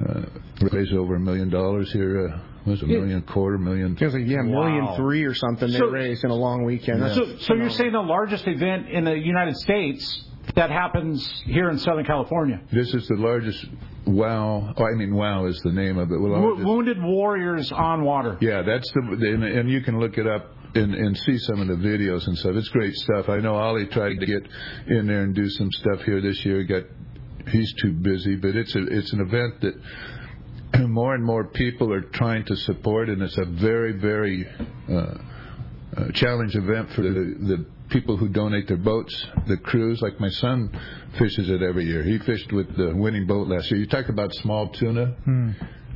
Uh, raise over a million dollars here. Uh, was it a million, yeah. quarter million? It was like, yeah, wow. million three or something they so, raised in a long weekend. Yeah. So, so you're saying the largest event in the United States that happens here in Southern California? This is the largest WOW. Oh, I mean, WOW is the name of it. Wo- Wounded Warriors on Water. Yeah, that's the, and, and you can look it up. And, and see some of the videos and stuff. It's great stuff. I know Ollie tried to get in there and do some stuff here this year. Got he's too busy, but it's a, it's an event that more and more people are trying to support, and it's a very very uh, uh, challenge event for the, the people who donate their boats, the crews. Like my son fishes it every year. He fished with the winning boat last year. You talk about small tuna. Hmm.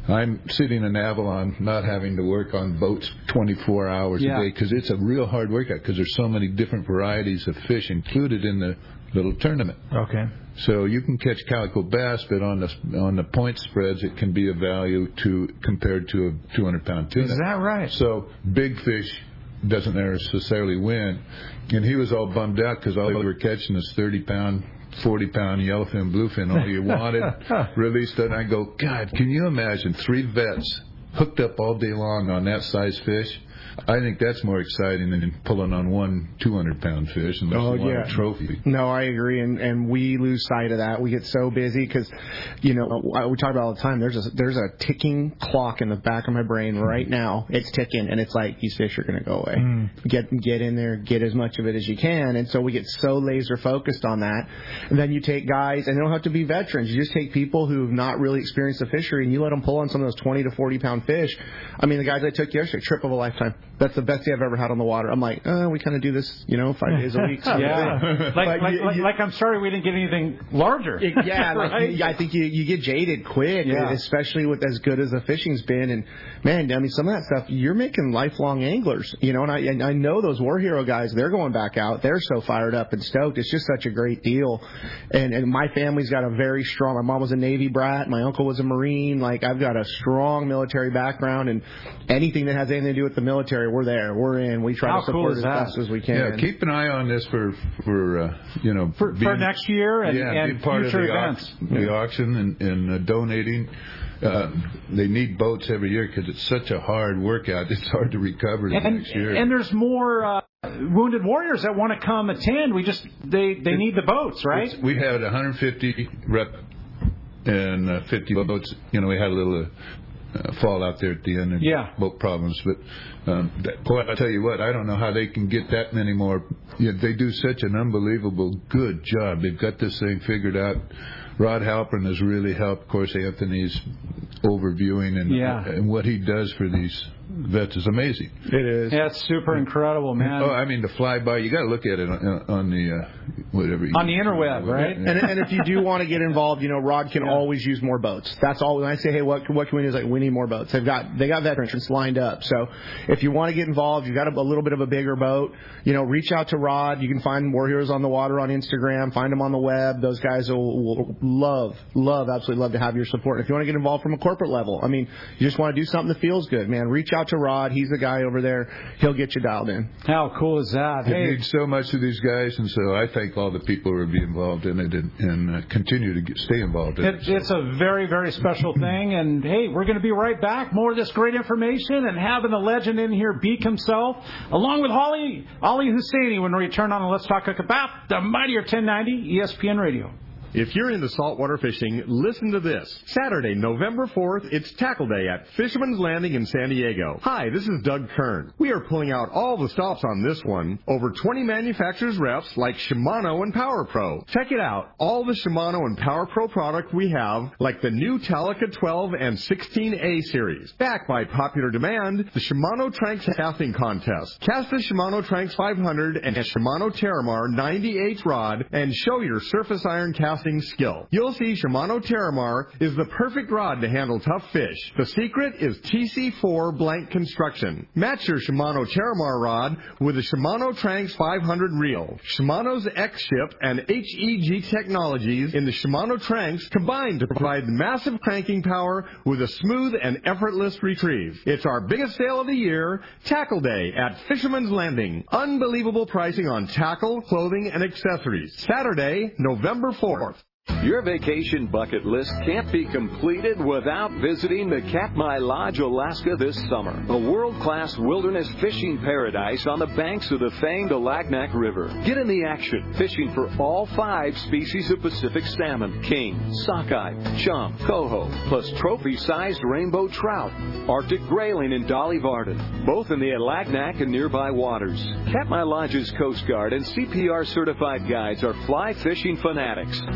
I'm sitting in Avalon, not having to work on boats twenty-four hours Yeah. a day, because it's a real hard workout, because there's so many different varieties of fish included in the little tournament. Okay. So you can catch calico bass, but on the on the point spreads, it can be of value to compared to a two hundred pound tuna. Is that right? So big fish doesn't necessarily win. And he was all bummed out because all we were catching is thirty pound, forty pound yellowfin, bluefin. All you wanted, released it. And I go, God, can you imagine three vets hooked up all day long on that size fish? I think that's more exciting than pulling on one two hundred pound fish unless Oh, you want yeah. a trophy. No, I agree, and and we lose sight of that. We get so busy because, you know, we talk about it all the time. There's a there's a ticking clock in the back of my brain right now. It's ticking, and it's like these fish are going to go away. Mm. Get get in there, get as much of it as you can, and so we get so laser focused on that. And then you take guys, and they don't have to be veterans. You just take people who've not really experienced the fishery, and you let them pull on some of those twenty to forty pound fish. I mean, the guys I took yesterday, trip of a lifetime. That's the best day I've ever had on the water. I'm like, oh, we kind of do this, you know, five days a week. So yeah. like, like, you, like, you, like I'm sorry we didn't get anything larger. Yeah, right? like, I think you, you get jaded quick, yeah. especially with as good as the fishing's been. And, man, I mean, some of that stuff, you're making lifelong anglers, you know, and I, and I know those War Hero guys, they're going back out. They're so fired up and stoked. It's just such a great deal. And, and my family's got a very strong, my mom was a Navy brat. My uncle was a Marine. Like, I've got a strong military background, and anything that has anything to do with the military, we're there. We're in. We try How to support cool as is that? best as we can. Yeah, keep an eye on this for for uh, you know for, being, for next year and, yeah, and be part future of the events. Au- the auction and, and uh, donating. Uh, they need boats every year because it's such a hard workout. It's hard to recover the and, next year. And there's more uh, wounded warriors that want to come attend. We just they they need the boats, right? We had one hundred fifty rep and uh, fifty boats. You know, we had a little. Uh, Uh, fall out there at the end of yeah. boat problems, but um, that, boy, I tell you what, I don't know how they can get that many more. You know, they do such an unbelievable good job. They've got this thing figured out. Rod Halpern has really helped. Of course, Anthony's overviewing and yeah. and what he does for these vets is amazing. It is. Yeah, it's super incredible, man. Oh, I mean, the flyby, you got to look at it on, on the uh, whatever. On the interweb, right? And, and if you do want to get involved, you know, Rod can yeah. always use more boats. That's all. When I say, hey, what what can we do? Is like, we need more boats. They've got they got veterans lined up. So if you want to get involved, you've got a, a little bit of a bigger boat. You know, reach out to Rod. You can find War Heroes on the Water on Instagram. Find them on the web. Those guys will, will love, love, absolutely love to have your support. If you want to get involved from a corporate level, I mean, you just want to do something that feels good, man. Reach out to Rod. He's the guy over there. He'll get you dialed in. How cool is that? It hey. needs so much of these guys, and so I thank all the people who will be involved in it and, and uh, continue to get, stay involved in it. it so. It's a very, very special thing, and hey, we're going to be right back. More of this great information and having the legend in here, Beak himself, along with Holly, Ali Husseini, when we return on the Let's Talk about the mightier ten ninety E S P N Radio. If you're into saltwater fishing, listen to this. Saturday, November fourth, it's Tackle Day at Fisherman's Landing in San Diego. Hi, this is Doug Kern. We are pulling out all the stops on this one. Over twenty manufacturers reps like Shimano and PowerPro. Check it out. All the Shimano and PowerPro product we have, like the new Talica twelve and sixteen A series. Backed by popular demand, the Shimano Tranks Casting Contest. Cast a Shimano Tranks five hundred and a Shimano Terramar ninety-eight rod and show your surface iron casting skill. You'll see Shimano Terramar is the perfect rod to handle tough fish. The secret is T C four blank construction. Match your Shimano Terramar rod with a Shimano Tranks five hundred reel. Shimano's X-Ship and H E G technologies in the Shimano Tranks combine to provide massive cranking power with a smooth and effortless retrieve. It's our biggest sale of the year, Tackle Day at Fisherman's Landing. Unbelievable pricing on tackle, clothing, and accessories. Saturday, November fourth. Your vacation bucket list can't be completed without visiting the Katmai Lodge, Alaska this summer. A world-class wilderness fishing paradise on the banks of the famed Alagnak River. Get in the action, fishing for all five species of Pacific salmon, king, sockeye, chum, coho, plus trophy-sized rainbow trout, Arctic grayling and Dolly Varden, both in the Alagnak and nearby waters. Katmai Lodge's Coast Guard and C P R certified guides are fly fishing fanatics, and no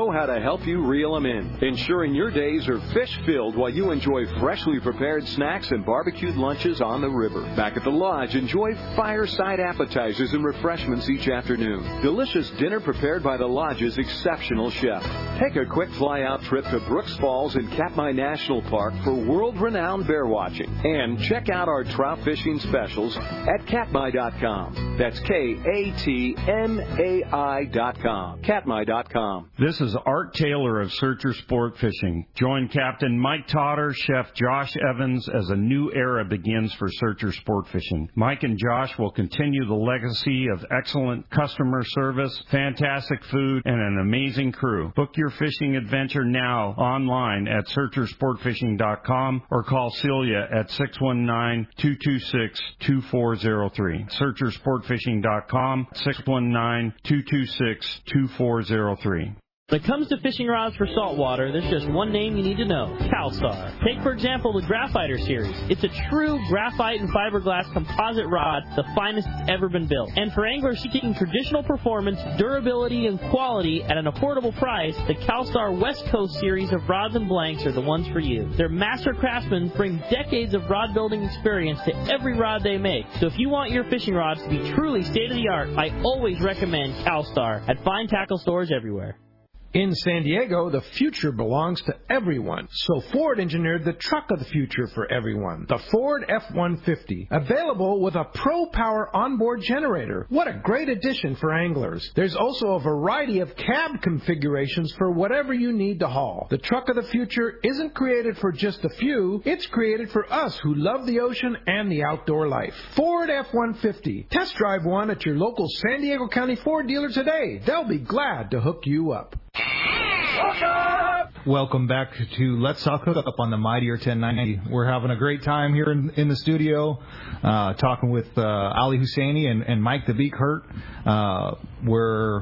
know how to help you reel them in, ensuring your days are fish-filled while you enjoy freshly prepared snacks and barbecued lunches on the river. Back at the lodge, enjoy fireside appetizers and refreshments each afternoon. Delicious dinner prepared by the lodge's exceptional chef. Take a quick fly-out trip to Brooks Falls in Katmai National Park for world-renowned bear watching. And check out our trout fishing specials at katmai dot com. That's K A T M A I dot com. katmai dot com. This is Art Taylor of Searcher Sport Fishing. Join Captain Mike Totter, Chef Josh Evans as a new era begins for Searcher Sport Fishing. Mike and Josh will continue the legacy of excellent customer service, fantastic food, and an amazing crew. Book your fishing adventure now online at searcher sport fishing dot com or call Celia at six one nine, two two six, two four zero three. searcher sport fishing dot com, six one nine, two two six, two four zero three. When it comes to fishing rods for saltwater, there's just one name you need to know, CalStar. Take, for example, the Graphiter series. It's a true graphite and fiberglass composite rod, the finest it's ever been built. And for anglers seeking traditional performance, durability, and quality at an affordable price, the CalStar West Coast series of rods and blanks are the ones for you. Their master craftsmen bring decades of rod building experience to every rod they make. So if you want your fishing rods to be truly state-of-the-art, I always recommend CalStar at fine tackle stores everywhere. In San Diego, the future belongs to everyone. So Ford engineered the truck of the future for everyone, the Ford F one fifty, available with a Pro Power onboard generator. What a great addition for anglers. There's also a variety of cab configurations for whatever you need to haul. The truck of the future isn't created for just a few. It's created for us who love the ocean and the outdoor life. Ford F one fifty. Test drive one at your local San Diego County Ford dealer today. They'll be glad to hook you up. Welcome back to Let's Talk Hookup on the Mightier ten ninety. We're having a great time here in, in the studio, uh, talking with uh, Ali Husseini and, and Mike the Beak Hurt. Uh, we're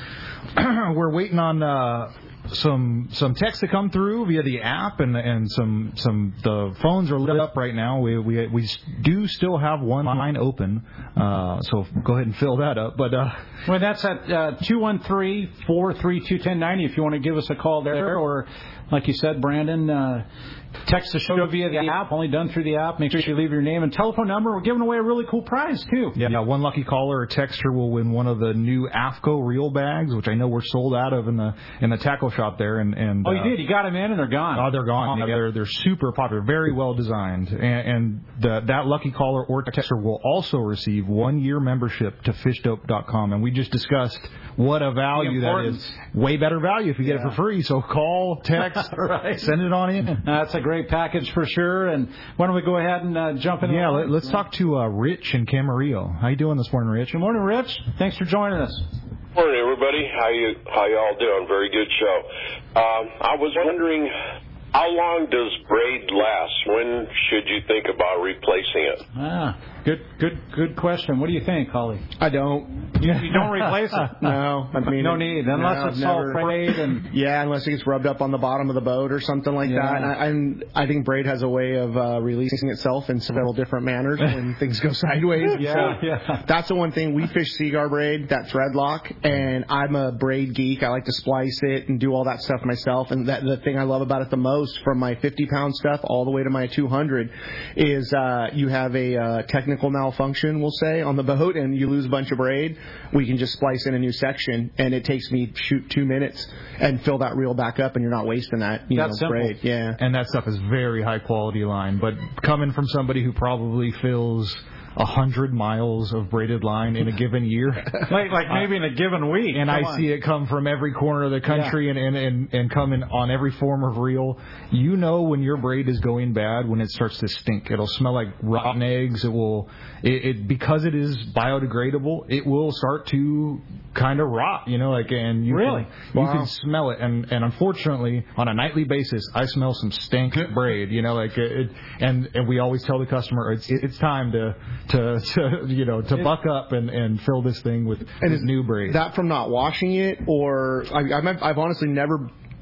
we're waiting on uh, some some text to come through via the app, and and some some the phones are lit up right now. We we we do still have one line open, uh, so go ahead and fill that up. But uh, well, that's at uh, two one three, four three two, one oh nine zero if you want to give us a call there, or like you said, Brandon, uh, text the show via the app, only done through the app. Make sure you leave your name and telephone number. We're giving away a really cool prize, too. Yeah, yeah, one lucky caller or texter will win one of the new AFCO reel bags, which I know we're sold out of in the in the tackle shop there. And, and Oh, you uh, did? You got them in and they're gone? Oh, they're gone. Yeah, they're, they're super popular, very well designed. And, and the, that lucky caller or texter will also receive one-year membership to fish dope dot com. And we just discussed what a value that is. Way better value if you get yeah. it for free. So call, text, right. send it on in. That's a great package for sure. And why don't we go ahead and uh, jump in? Yeah, let, let's talk to uh, Rich in Camarillo. How you doing this morning, Rich? Good morning, Rich. Thanks for joining us. Morning, everybody. How you how you all doing? Very good show. Um, I was wondering, how long does braid last? When should you think about replacing it? Ah, good, good, good question. What do you think, Holly? I don't. You don't replace it? No, I mean no need unless no, it's never, all frayed and yeah, unless it gets rubbed up on the bottom of the boat or something like yeah. that. And I, and I think braid has a way of uh, releasing itself in several different manners when things go sideways. Yeah, so yeah. That's the one thing. We fish Seaguar braid, that thread lock, and I'm a braid geek. I like to splice it and do all that stuff myself. And that the thing I love about it the most, from my fifty pound stuff all the way to my two hundred, is uh, you have a uh, technical malfunction, we'll say, on the boat, and you lose a bunch of braid. We can just splice in a new section, and it takes me shoot two minutes and fill that reel back up, and you're not wasting that. You That's know, simple. braid. Yeah. And that stuff is very high quality line, but coming from somebody who probably fills a hundred miles of braided line in a given year, like like maybe in a given week, and Come I on. see it come from every corner of the country, yeah. and, and and and come in on every form of reel. You know when your braid is going bad when it starts to stink. It'll smell like rotten eggs. It will it, it because it is biodegradable. It will start to kind of rot. You know, like and you really can, wow. you can smell it. And and unfortunately, on a nightly basis, I smell some stink braid. You know, like it, and and we always tell the customer it's it's time to. To, to you know to buck up and, and fill this thing with, and with new braid. That from not washing it, or I, I've, I've honestly never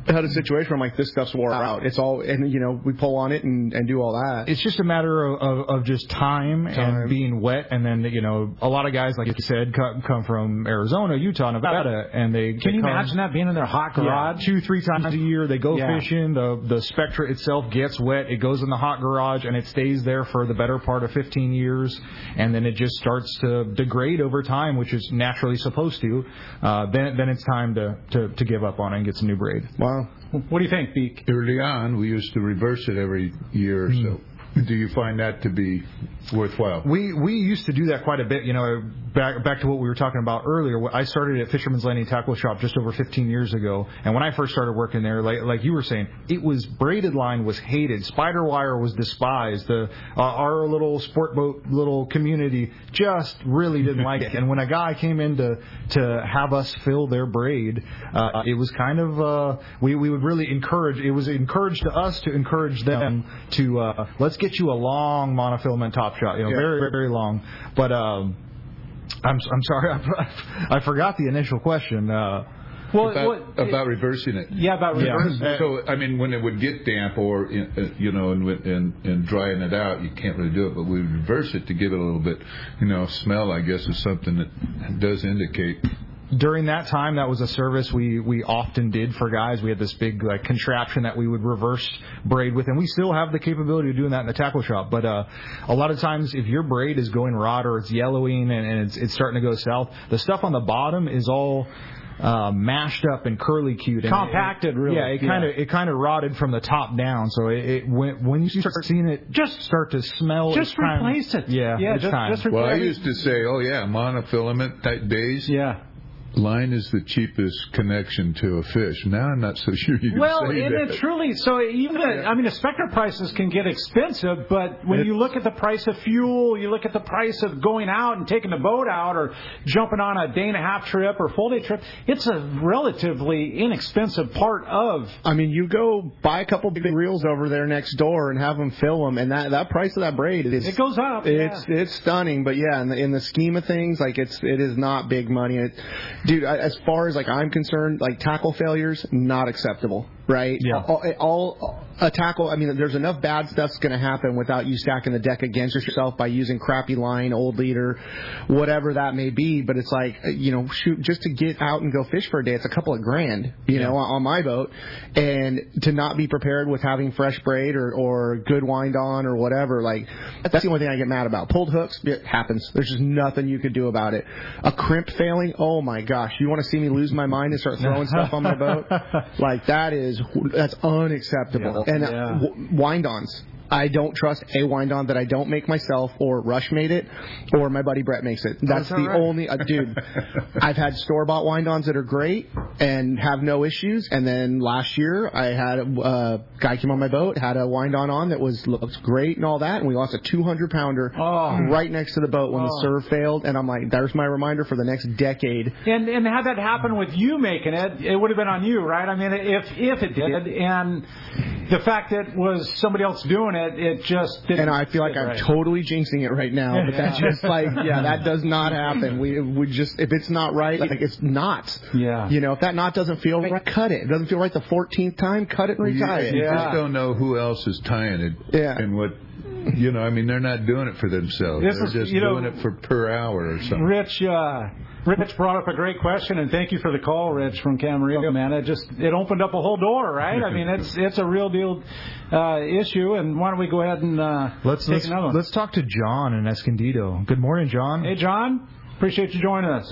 had a situation where I'm like, this stuff's wore out. It's all, and you know, we pull on it and, and do all that. It's just a matter of, of, of just time, time and being wet, and then you know, a lot of guys, like you said, come, come from Arizona, Utah, Nevada, and they can they you come, imagine that being in their hot garage yeah, two, three times a year? They go yeah. fishing. The the Spectra itself gets wet. It goes in the hot garage, and it stays there for the better part of fifteen years, and then it just starts to degrade over time, which is naturally supposed to. Uh, then then it's time to, to, to give up on it and get some new braid. Wow. What do you think, Beak? Early on, we used to reverse it every year or mm. so. Do you find that to be worthwhile? We we used to do that quite a bit. You know, back back to what we were talking about earlier. I started at Fisherman's Landing Tackle Shop just over fifteen years ago, and when I first started working there, like like you were saying, it was braided line was hated. Spider wire was despised. The uh, our little sport boat little community just really didn't like it. And when a guy came in to to have us fill their braid, uh, it was kind of uh, we we would really encourage. It was encouraged to us to encourage them to uh, let's get you a long monofilament top shot, you know, yeah. very, very long. But um, I'm I'm sorry, I, I forgot the initial question. Uh, well, about, what, about it, reversing it. Yeah, about reversing it. So, I mean, when it would get damp or, you know, and, and, and drying it out, you can't really do it. But we reverse it to give it a little bit, you know, smell, I guess, is something that does indicate. During that time, that was a service we, we often did for guys. We had this big like contraption that we would reverse braid with, and we still have the capability of doing that in the tackle shop. But uh, a lot of times, if your braid is going rot or it's yellowing and, and it's, it's starting to go south, the stuff on the bottom is all uh, mashed up and curly cued, and compacted. It, really, yeah. It kind of yeah. it kind of rotted from the top down. So it, it when when you start seeing it just start to smell, just it's time, replace it. Yeah, yeah it's just, time. Just well, I used to say, oh yeah, monofilament type bays. Yeah. Line is the cheapest connection to a fish. Now I'm not so sure you can well, say and that. it truly, so even, yeah. I mean, the Spectra prices can get expensive, but when it's, you look at the price of fuel, you look at the price of going out and taking the boat out or jumping on a day and a half trip or full day trip, it's a relatively inexpensive part of. I mean, you go buy a couple big reels over there next door and have them fill them, and that, that price of that braid is it goes up. It's yeah. it's stunning, but yeah, in the, in the scheme of things, like it's it is not big money. It, Dude, as far as like I'm concerned, like tackle failures, not acceptable, right? Yeah. All, all a tackle. I mean, there's enough bad stuff's going to happen without you stacking the deck against yourself by using crappy line, old leader, whatever that may be. But it's like, you know, shoot, just to get out and go fish for a day, it's a couple of grand, you yeah. know, on my boat, and to not be prepared with having fresh braid or or good wind on or whatever, like that's the only thing I get mad about. Pulled hooks, it happens. There's just nothing you could do about it. A crimp failing, oh my God. Gosh, you want to see me lose my mind and start throwing stuff on my boat? Like that is that's unacceptable. Yeah. And uh, yeah. w- wind-ons. I don't trust a wind-on that I don't make myself or Rush made it or my buddy Brett makes it. That's oh, the right? only... Uh, dude, I've had store-bought wind-ons that are great and have no issues. And then last year, I had a uh, guy came on my boat, had a wind-on on that was looked great and all that, and we lost a two hundred pounder oh. right next to the boat when oh. the serve failed. And I'm like, there's my reminder for the next decade. And and had that happen with you making it, it would have been on you, right? I mean, if if it did, and the fact that it was somebody else doing it, it just didn't. And I feel like I'm right. totally jinxing it right now, but that's just like, yeah, that does not happen. We we just, if it's not right, like it's not. Yeah. You know, if that knot doesn't feel right, cut it. It doesn't feel right the fourteenth time, cut it and retie it. You yeah. just don't know who else is tying it. Yeah. And what, you know, I mean, they're not doing it for themselves. This they're is, just you know, doing it for per hour or something. Rich, uh, Rich brought up a great question, and thank you for the call, Rich, from Camarillo, man. It just, it opened up a whole door, right? I mean, it's it's a real deal uh, issue, and why don't we go ahead and uh, let's, take let's, another one. Let's talk to John in Escondido. Good morning, John. Hey, John. Appreciate you joining us.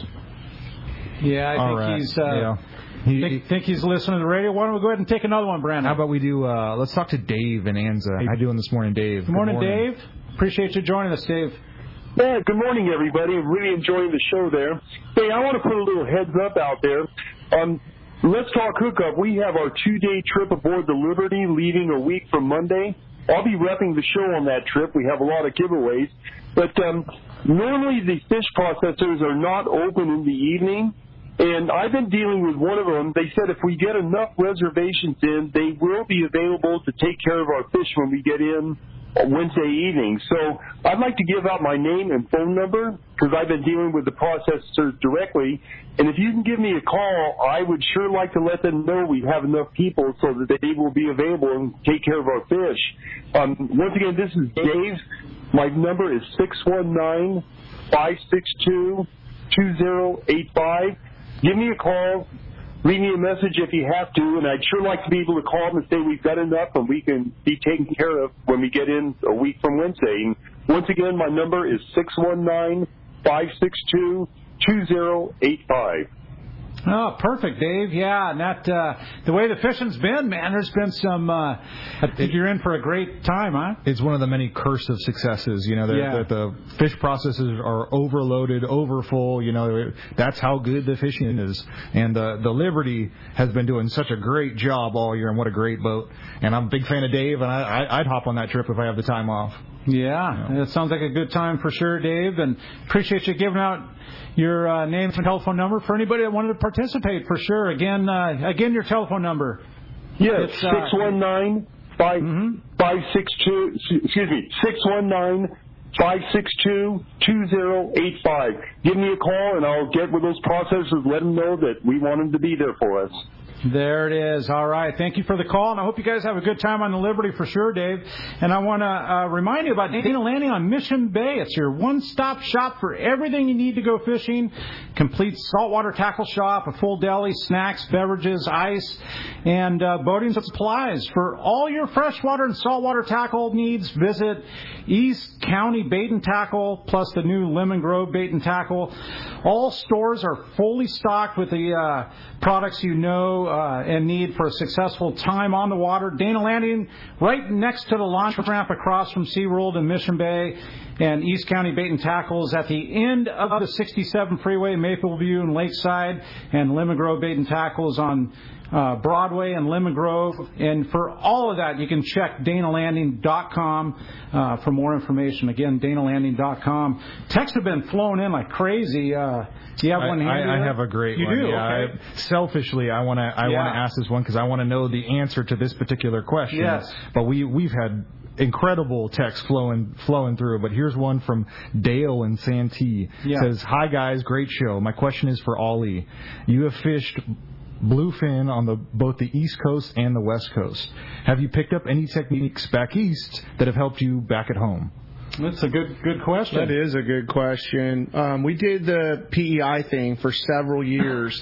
Yeah, I All think right. he's... Uh, yeah. He, think, think he's listening to the radio. Why don't we go ahead and take another one, Brandon? How about we do, uh, let's talk to Dave in Anza. How you doing this morning, Dave? Good morning, Good morning, Dave. Appreciate you joining us, Dave. Yeah, good morning, everybody. I'm really enjoying the show there. Hey, I want to put a little heads up out there. Um, Let's Talk Hookup. We have our two-day trip aboard the Liberty leaving a week from Monday. I'll be repping the show on that trip. We have a lot of giveaways. But um, normally the fish processors are not open in the evening. And I've been dealing with one of them. They said if we get enough reservations in, they will be available to take care of our fish when we get in Wednesday evening. So I'd like to give out my name and phone number because I've been dealing with the processors directly. And if you can give me a call, I would sure like to let them know we have enough people so that they will be available and take care of our fish. Um, once again, this is Dave. My number is six one nine, five six two, two zero eight five. Give me a call. Leave me a message if you have to, and I'd sure like to be able to call them and say we've got enough and we can be taken care of when we get in a week from Wednesday. And once again, my number is six one nine, five six two, two zero eight five. Oh, perfect, Dave. Yeah, and that uh, the way the fishing's been, man, there's been some. Uh, I think you're in for a great time, huh? It's one of the many curse of successes. You know, the, Yeah. the, the fish processors are overloaded, overfull. You know, that's how good the fishing is. And the the Liberty has been doing such a great job all year, and what a great boat. And I'm a big fan of Dave, and I, I, I'd hop on that trip if I have the time off. Yeah, it sounds like a good time for sure, Dave, and appreciate you giving out your uh, name and telephone number for anybody that wanted to participate for sure. Again, uh, again, your telephone number. Yes, six one nine, five six two, excuse me, six one nine, five six two, two zero eight five. Give me a call and I'll get with those processors, let them know that we want them to be there for us. There it is. All right. Thank you for the call, and I hope you guys have a good time on the Liberty for sure, Dave. And I want to uh, remind you about Dana Landing on Mission Bay. It's your one-stop shop for everything you need to go fishing. Complete saltwater tackle shop, a full deli, snacks, beverages, ice, and uh, boating supplies. For all your freshwater and saltwater tackle needs, visit East County Bait and Tackle, plus the new Lemon Grove Bait and Tackle. All stores are fully stocked with the uh, products you know uh, and need for a successful time on the water. Dana Landing, right next to the launch ramp across from SeaWorld in Mission Bay, and East County Bait and Tackle is at the end of the sixty-seven freeway, Maple View and Lakeside, and Lemon Grove Bait and Tackle is on Uh, Broadway and Lemon Grove. And for all of that, you can check Dana Landing dot com uh, for more information. Again, Dana Landing dot com. Texts have been flowing in like crazy. Uh, do you have I, one handy? I, I have a great you one. do? Yeah, Okay. I, selfishly, I want to I Yeah. want to ask this one because I want to know the answer to this particular question. Yes. But we we've had incredible text flowing flowing through. But here's one from Dale in Santee. Yeah. Says, "Hi guys, great show. My question is for Ollie. You have fished bluefin on the both the East Coast and the West Coast. Have you picked up any techniques back east that have helped you back at home?" That's a good good question. That is a good question. Um, we did the P E I thing for several years,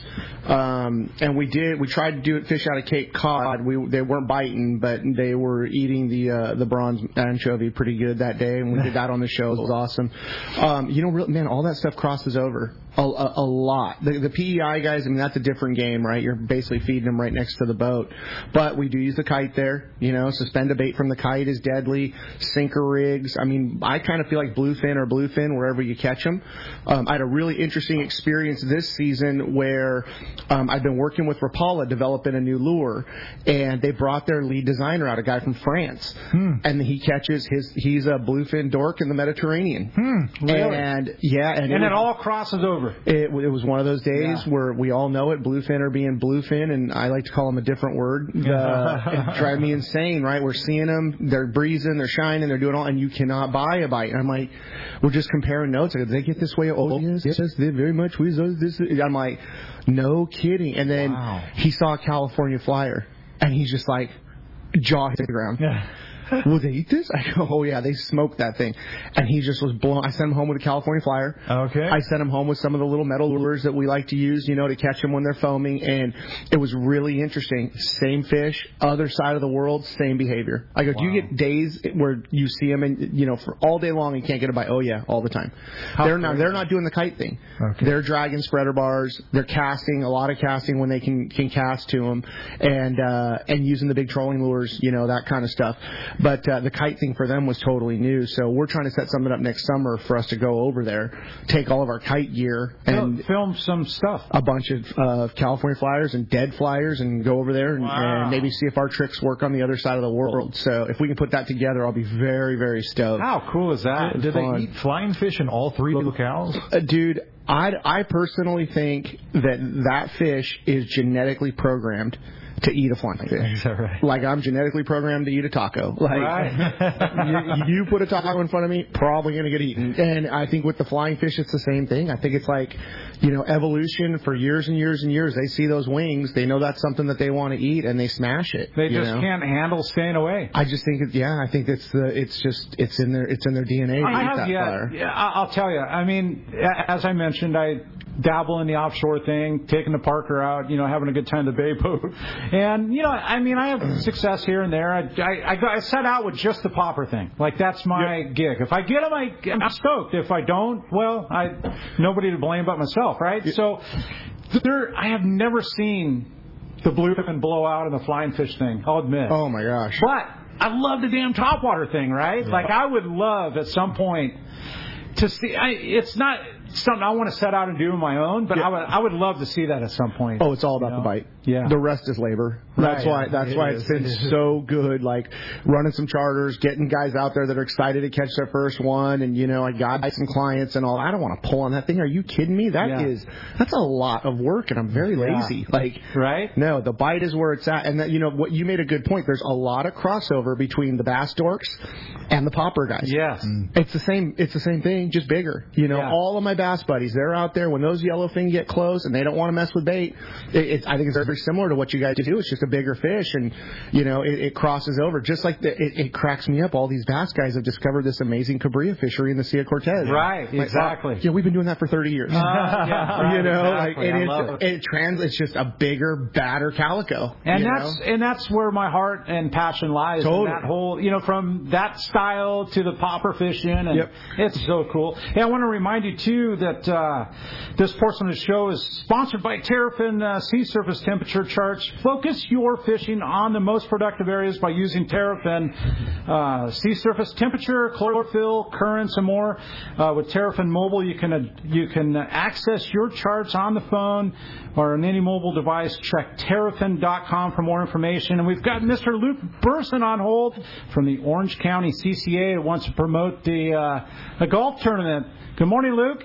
um, and we did. We tried to do it fish out of Cape Cod. We they weren't biting, but they were eating the uh, the bronze anchovy pretty good that day, and we did that on the show. It was awesome. Um, you know, really, man, all that stuff crosses over. A, a, a lot. The, the P E I guys, I mean, that's a different game, right? You're basically feeding them right next to the boat. But we do use the kite there. You know, suspend a bait from the kite is deadly. Sinker rigs. I mean, I kind of feel like bluefin or bluefin wherever you catch them. Um, I had a really interesting experience this season where um, I've been working with Rapala developing a new lure, and they brought their lead designer out, a guy from France, hmm. and he catches his. He's a bluefin dork in the Mediterranean. Hmm. Really? And yeah, and, and it, it all crosses over. It, it was one of those days Yeah. where we all know it. Bluefin are being bluefin, and I like to call them a different word. Uh, it drive me insane, right? We're seeing them, they're breezing, they're shining, they're doing all, and you cannot buy a bite. And I'm like, we're just comparing notes. Like, did they get this way? Oh, yes, yes, they very much. We this. I'm like, no kidding. And then Wow. he saw a California flyer, and he's just like, jaw hit the ground. Yeah. Will they eat this? I go, oh yeah, they smoked that thing. And he just was blown. I sent him home with a California flyer. Okay. I sent him home with some of the little metal lures that we like to use, you know, to catch them when they're foaming. And it was really interesting. Same fish, other side of the world, same behavior. I go, wow. Do you get days where you see them and, you know, for all day long and can't get a bite? Oh yeah, all the time. How they're not, they're not doing the kite thing. Okay. They're dragging spreader bars. They're casting, a lot of casting when they can, can cast to them, and, uh, and using the big trolling lures, you know, that kind of stuff. But, uh, the kite thing for them was totally new. So we're trying to set something up next summer for us to go over there, take all of our kite gear and film some stuff, a bunch of uh, California flyers and dead flyers, and go over there and, wow. and maybe see if our tricks work on the other side of the world. So if we can put that together, I'll be very, very stoked. How cool is that? Do they eat flying fish in all three locales? Uh, dude, I, I personally think that that fish is genetically programmed to eat a flying fish. Is that right? Like I'm genetically programmed to eat a taco. Like right. you, you put a taco in front of me, probably going to get eaten. And I think with the flying fish, it's the same thing. I think it's like, you know, evolution for years and years and years. They see those wings, they know that's something that they want to eat, and they smash it. They just know? can't handle staying away. I just think, it, yeah, I think it's the, it's just, it's in their, it's in their D N A to I eat have, that yeah, fire. yeah, I'll tell you. I mean, as I mentioned, I dabble in the offshore thing, taking the Parker out, you know, having a good time in the bay boat. And, you know, I mean, I have success here and there. I, I, I, go, I set out with just the popper thing. Like, that's my yep. gig. If I get them, I, I'm stoked. If I don't, well, I nobody to blame but myself, right? Yep. So there, I have never seen the bluefin blow out in the flying fish thing, I'll admit. Oh, my gosh. But I love the damn topwater thing, right? Yeah. Like, I would love at some point to see. I, it's not something I want to set out and do on my own, but yeah. I would I would love to see that at some point. Oh, it's all about you know? the bite. Yeah. The rest is labor. That's right. why that's it why is. it's been it so good. Like running some charters, getting guys out there that are excited to catch their first one, and you know, I got some clients and all. I don't want to pull on that thing. Are you kidding me? That yeah. is that's a lot of work, and I'm very yeah. lazy. Like right? No, the bite is where it's at, and that you know what you made a good point. There's a lot of crossover between the bass dorks and the popper guys. Yes, mm. it's the same. It's the same thing, just bigger. You know, yeah. all of my bass buddies, they're out there when those yellowfin get close and they don't want to mess with bait. It, it, I think it's very similar to what you guys do. It's just a bigger fish, and you know it, it crosses over. Just like the, it, it cracks me up. All these bass guys have discovered this amazing Cabria fishery in the Sea of Cortez. Right, like, exactly. Uh, yeah, we've been doing that for thirty years. Uh, yeah, you know, exactly. like it, I is, it. it trans. It's just a bigger, badder calico. And you that's know? and that's where my heart and passion lies. Totally. In that whole, you know, from that style to the popper fishing, and yep. it's so cool. Hey, I want to remind you too that uh, this portion of the show is sponsored by Terrapin uh, Sea Surface Temperature Charts. Focus your fishing on the most productive areas by using Terrapin uh, Sea Surface Temperature, chlorophyll, currents, and more. Uh, with Terrapin Mobile, you can uh, you can access your charts on the phone or on any mobile device. Check terrapin dot com for more information. And we've got Mister Luke Burson on hold from the Orange County C C A that wants to promote the uh, the golf tournament. Good morning, Luke.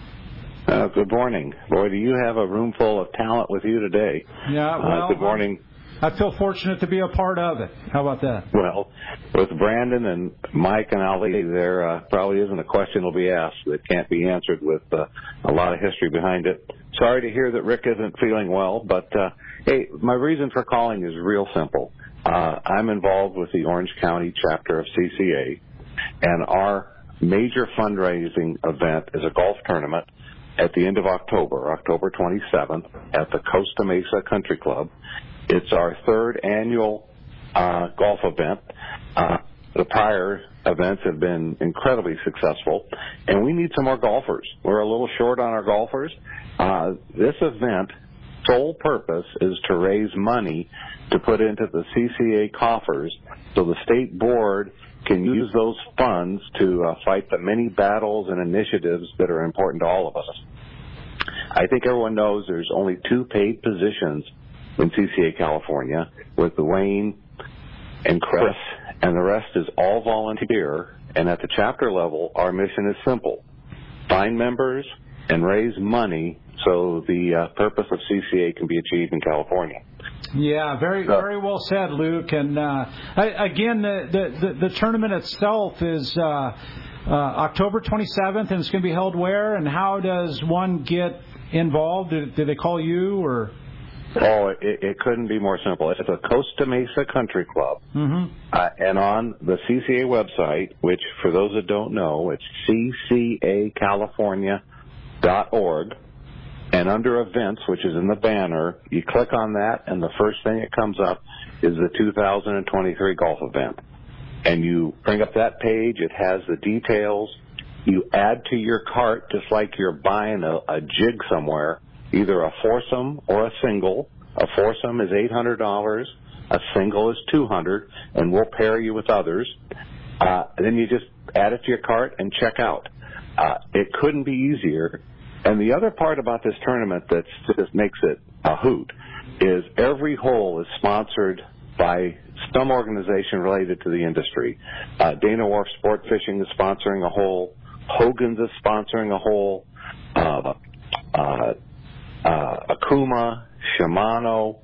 Uh, good morning. Boy, do you have a room full of talent with you today. Yeah, well, uh, good morning. I feel fortunate to be a part of it. How about that? Well, with Brandon and Mike and Ali, there uh, probably isn't a question will be asked that can't be answered with uh, a lot of history behind it. Sorry to hear that Rick isn't feeling well, but uh, hey, my reason for calling is real simple. Uh, I'm involved with the Orange County chapter of C C A, and our major fundraising event is a golf tournament at the end of October, October twenty-seventh, at the Costa Mesa Country Club. It's our third annual uh, golf event. Uh, the prior events have been incredibly successful, and we need some more golfers. We're a little short on our golfers. Uh, this event, sole purpose, is to raise money to put into the C C A coffers so the state board can use those funds to uh, fight the many battles and initiatives that are important to all of us. I think everyone knows there's only two paid positions in C C A California, with Wayne and Chris, and the rest is all volunteer. And at the chapter level, our mission is simple: find members and raise money so the uh, purpose of C C A can be achieved in California. Yeah, very very well said, Luke. And uh, I, again, the, the, the, the tournament itself is uh, uh, October twenty-seventh, and it's going to be held where? And how does one get involved? Do, do they call you or? Oh, it, it couldn't be more simple. It's a Costa Mesa Country Club. Mm-hmm. Uh, and on the C C A website, which for those that don't know, it's c c a california dot org. And under events, which is in the banner, you click on that, and the first thing that comes up is the two thousand twenty-three golf event. And you bring up that page. It has the details. You add to your cart, just like you're buying a, a jig somewhere, either a foursome or a single. A foursome is eight hundred dollars. A single is two hundred dollars, and we'll pair you with others. Uh, then you just add it to your cart and check out. Uh, it couldn't be easier. And the other part about this tournament that just makes it a hoot is every hole is sponsored by some organization related to the industry. Uh, Dana Wharf Sport Fishing is sponsoring a hole. Hogan's is sponsoring a hole. Uh, uh, uh, Akuma, Shimano,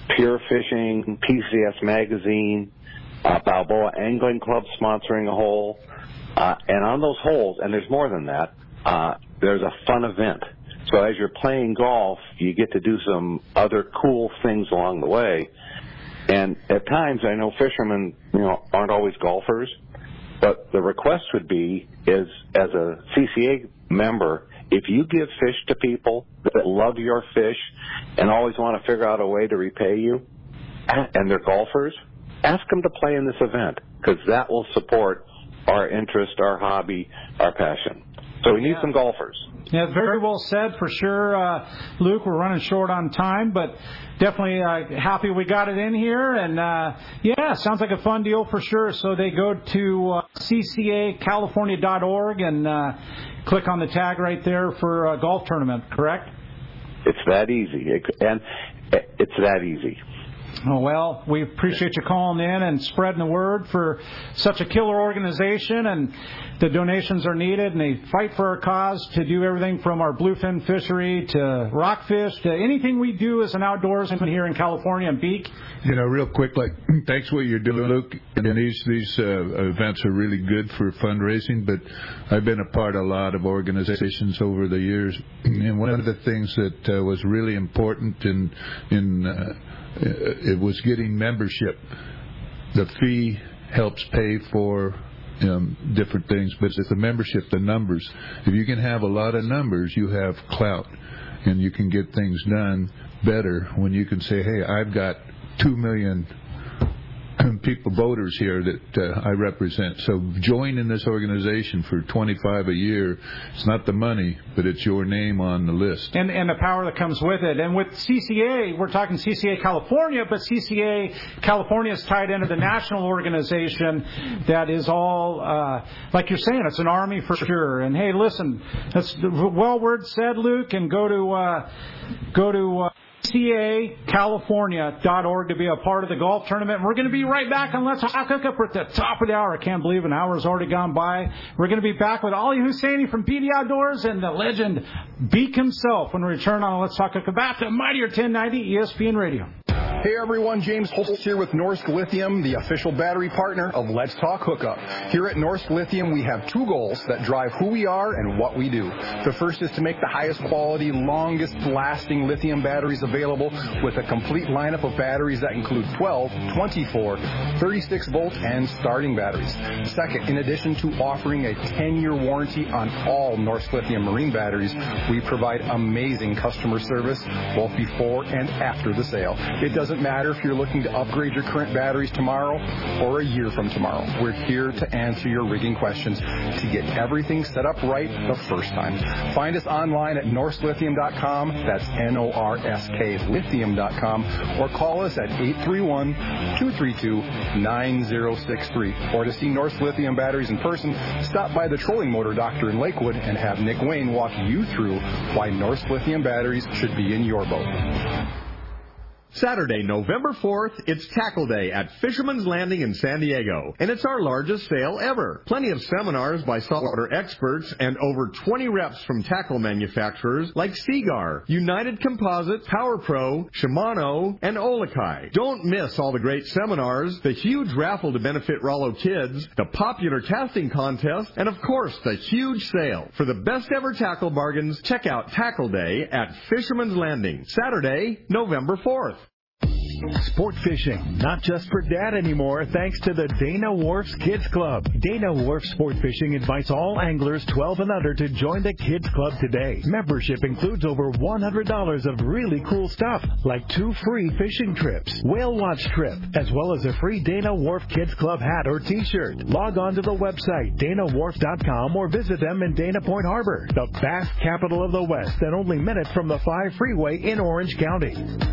Pure Fishing, P C S Magazine, uh, Balboa Angling Club sponsoring a hole. Uh, and on those holes, and there's more than that, uh, there's a fun event. So as you're playing golf, you get to do some other cool things along the way. And at times, I know fishermen, you know, aren't always golfers, but the request would be is, as a C C A member, if you give fish to people that love your fish and always want to figure out a way to repay you, and they're golfers, ask them to play in this event, because that will support our interest, our hobby, our passion. So we need yeah. some golfers. Yeah, very well said for sure, uh, Luke. We're running short on time, but definitely uh, happy we got it in here. And, uh, yeah, sounds like a fun deal for sure. So they go to uh, C C A California dot org and uh, click on the tag right there for a golf tournament, correct? It's that easy. It, and it's that easy. Oh, well, we appreciate you calling in and spreading the word for such a killer organization, and the donations are needed, and they fight for our cause to do everything from our bluefin fishery to rockfish to anything we do as an outdoorsman here in California and Beak. You know, real quick, like, thanks for what you're doing, Luke. And these these uh, events are really good for fundraising, but I've been a part of a lot of organizations over the years, and one of the things that uh, was really important in in uh, it was getting membership. The fee helps pay for um, different things, but it's the membership, the numbers. If you can have a lot of numbers, you have clout, and you can get things done better when you can say, hey, I've got two million people, voters here that uh, I represent. So join in this organization for twenty-five a year. It's not the money, but it's your name on the list. And and the power that comes with it. And with C C A, we're talking C C A California, but C C A California is tied into the national organization that is all, uh, like you're saying, it's an army for sure. And hey, listen, that's well word said, Luke, and go to, uh, go to, uh, C A California dot org to be a part of the golf tournament. We're going to be right back on Let's Talk Hookup. We're at the top of the hour. I can't believe an hour has already gone by. We're going to be back with Ali Husseini from B D Outdoors and the legend Beak himself when we return on Let's Talk Hookup back to Mightier ten ninety E S P N Radio. Hey everyone, James Holtz here with Norsk Lithium, the official battery partner of Let's Talk Hookup. Here at Norsk Lithium, we have two goals that drive who we are and what we do. The first is to make the highest quality, longest lasting lithium batteries available with a complete lineup of batteries that include twelve, twenty-four, thirty-six volt and starting batteries. Second, in addition to offering a ten-year warranty on all Norsk Lithium marine batteries, we provide amazing customer service both before and after the sale. It doesn't matter if you're looking to upgrade your current batteries tomorrow or a year from tomorrow. We're here to answer your rigging questions to get everything set up right the first time. Find us online at norsk lithium dot com. That's N O R S K lithium dot com. Or call us at eight three one, two three two, nine zero six three. Or to see Norsk Lithium batteries in person, stop by the Trolling Motor Doctor in Lakewood and have Nick Wayne walk you through why Norsk Lithium batteries should be in your boat. Saturday, November fourth, it's Tackle Day at Fisherman's Landing in San Diego, and it's our largest sale ever. Plenty of seminars by saltwater experts and over twenty reps from tackle manufacturers like Seagar, United Composites, Power Pro, Shimano, and Olakai. Don't miss all the great seminars, the huge raffle to benefit Rollo Kids, the popular casting contest, and of course the huge sale. For the best ever tackle bargains, check out Tackle Day at Fisherman's Landing, Saturday, November fourth. Sport fishing, not just for dad anymore, thanks to the Dana Wharf's Kids Club. Dana Wharf Sport Fishing invites all anglers twelve and under to join the Kids Club today. Membership includes over one hundred dollars of really cool stuff, like two free fishing trips, whale watch trip, as well as a free Dana Wharf Kids Club hat or t-shirt. Log on to the website, dana wharf dot com, or visit them in Dana Point Harbor, the bass capital of the West and only minutes from the five freeway in Orange County.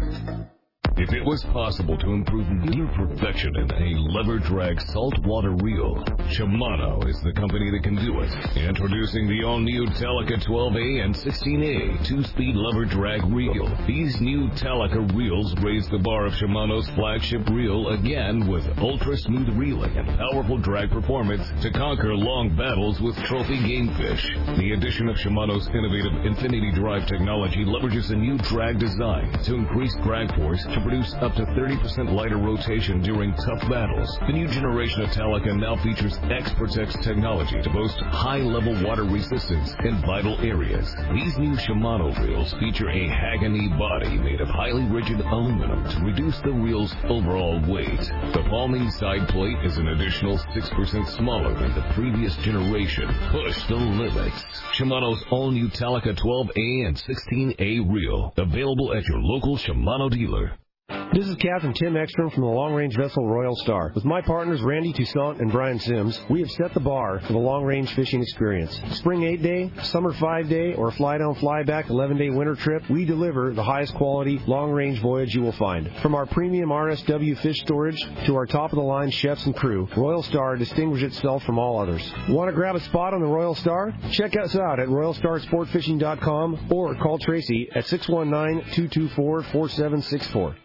If it was possible to improve near perfection in a lever drag saltwater reel, Shimano is the company that can do it. Introducing the all-new Talica twelve A and sixteen A two-speed lever drag reel. These new Talica reels raise the bar of Shimano's flagship reel again with ultra-smooth reeling and powerful drag performance to conquer long battles with trophy game fish. The addition of Shimano's innovative Infinity Drive technology leverages a new drag design to increase drag force to produce up to thirty percent lighter rotation during tough battles. The new generation of Talica now features X-Protect technology to boast high-level water resistance in vital areas. These new Shimano reels feature a Haganese body made of highly rigid aluminum to reduce the reel's overall weight. The palming side plate is an additional six percent smaller than the previous generation. Push the limits. Shimano's all-new Talica twelve A and sixteen A reel. Available at your local Shimano dealer. This is Captain Tim Ekstrom from the long-range vessel Royal Star. With my partners Randy Toussaint and Brian Sims, we have set the bar for the long-range fishing experience. Spring eight-day, summer five-day, or fly-down, fly-back eleven-day winter trip, we deliver the highest quality long-range voyage you will find. From our premium R S W fish storage to our top-of-the-line chefs and crew, Royal Star distinguishes itself from all others. Want to grab a spot on the Royal Star? Check us out at royal star sport fishing dot com or call Tracy at six one nine, two two four, four seven six four.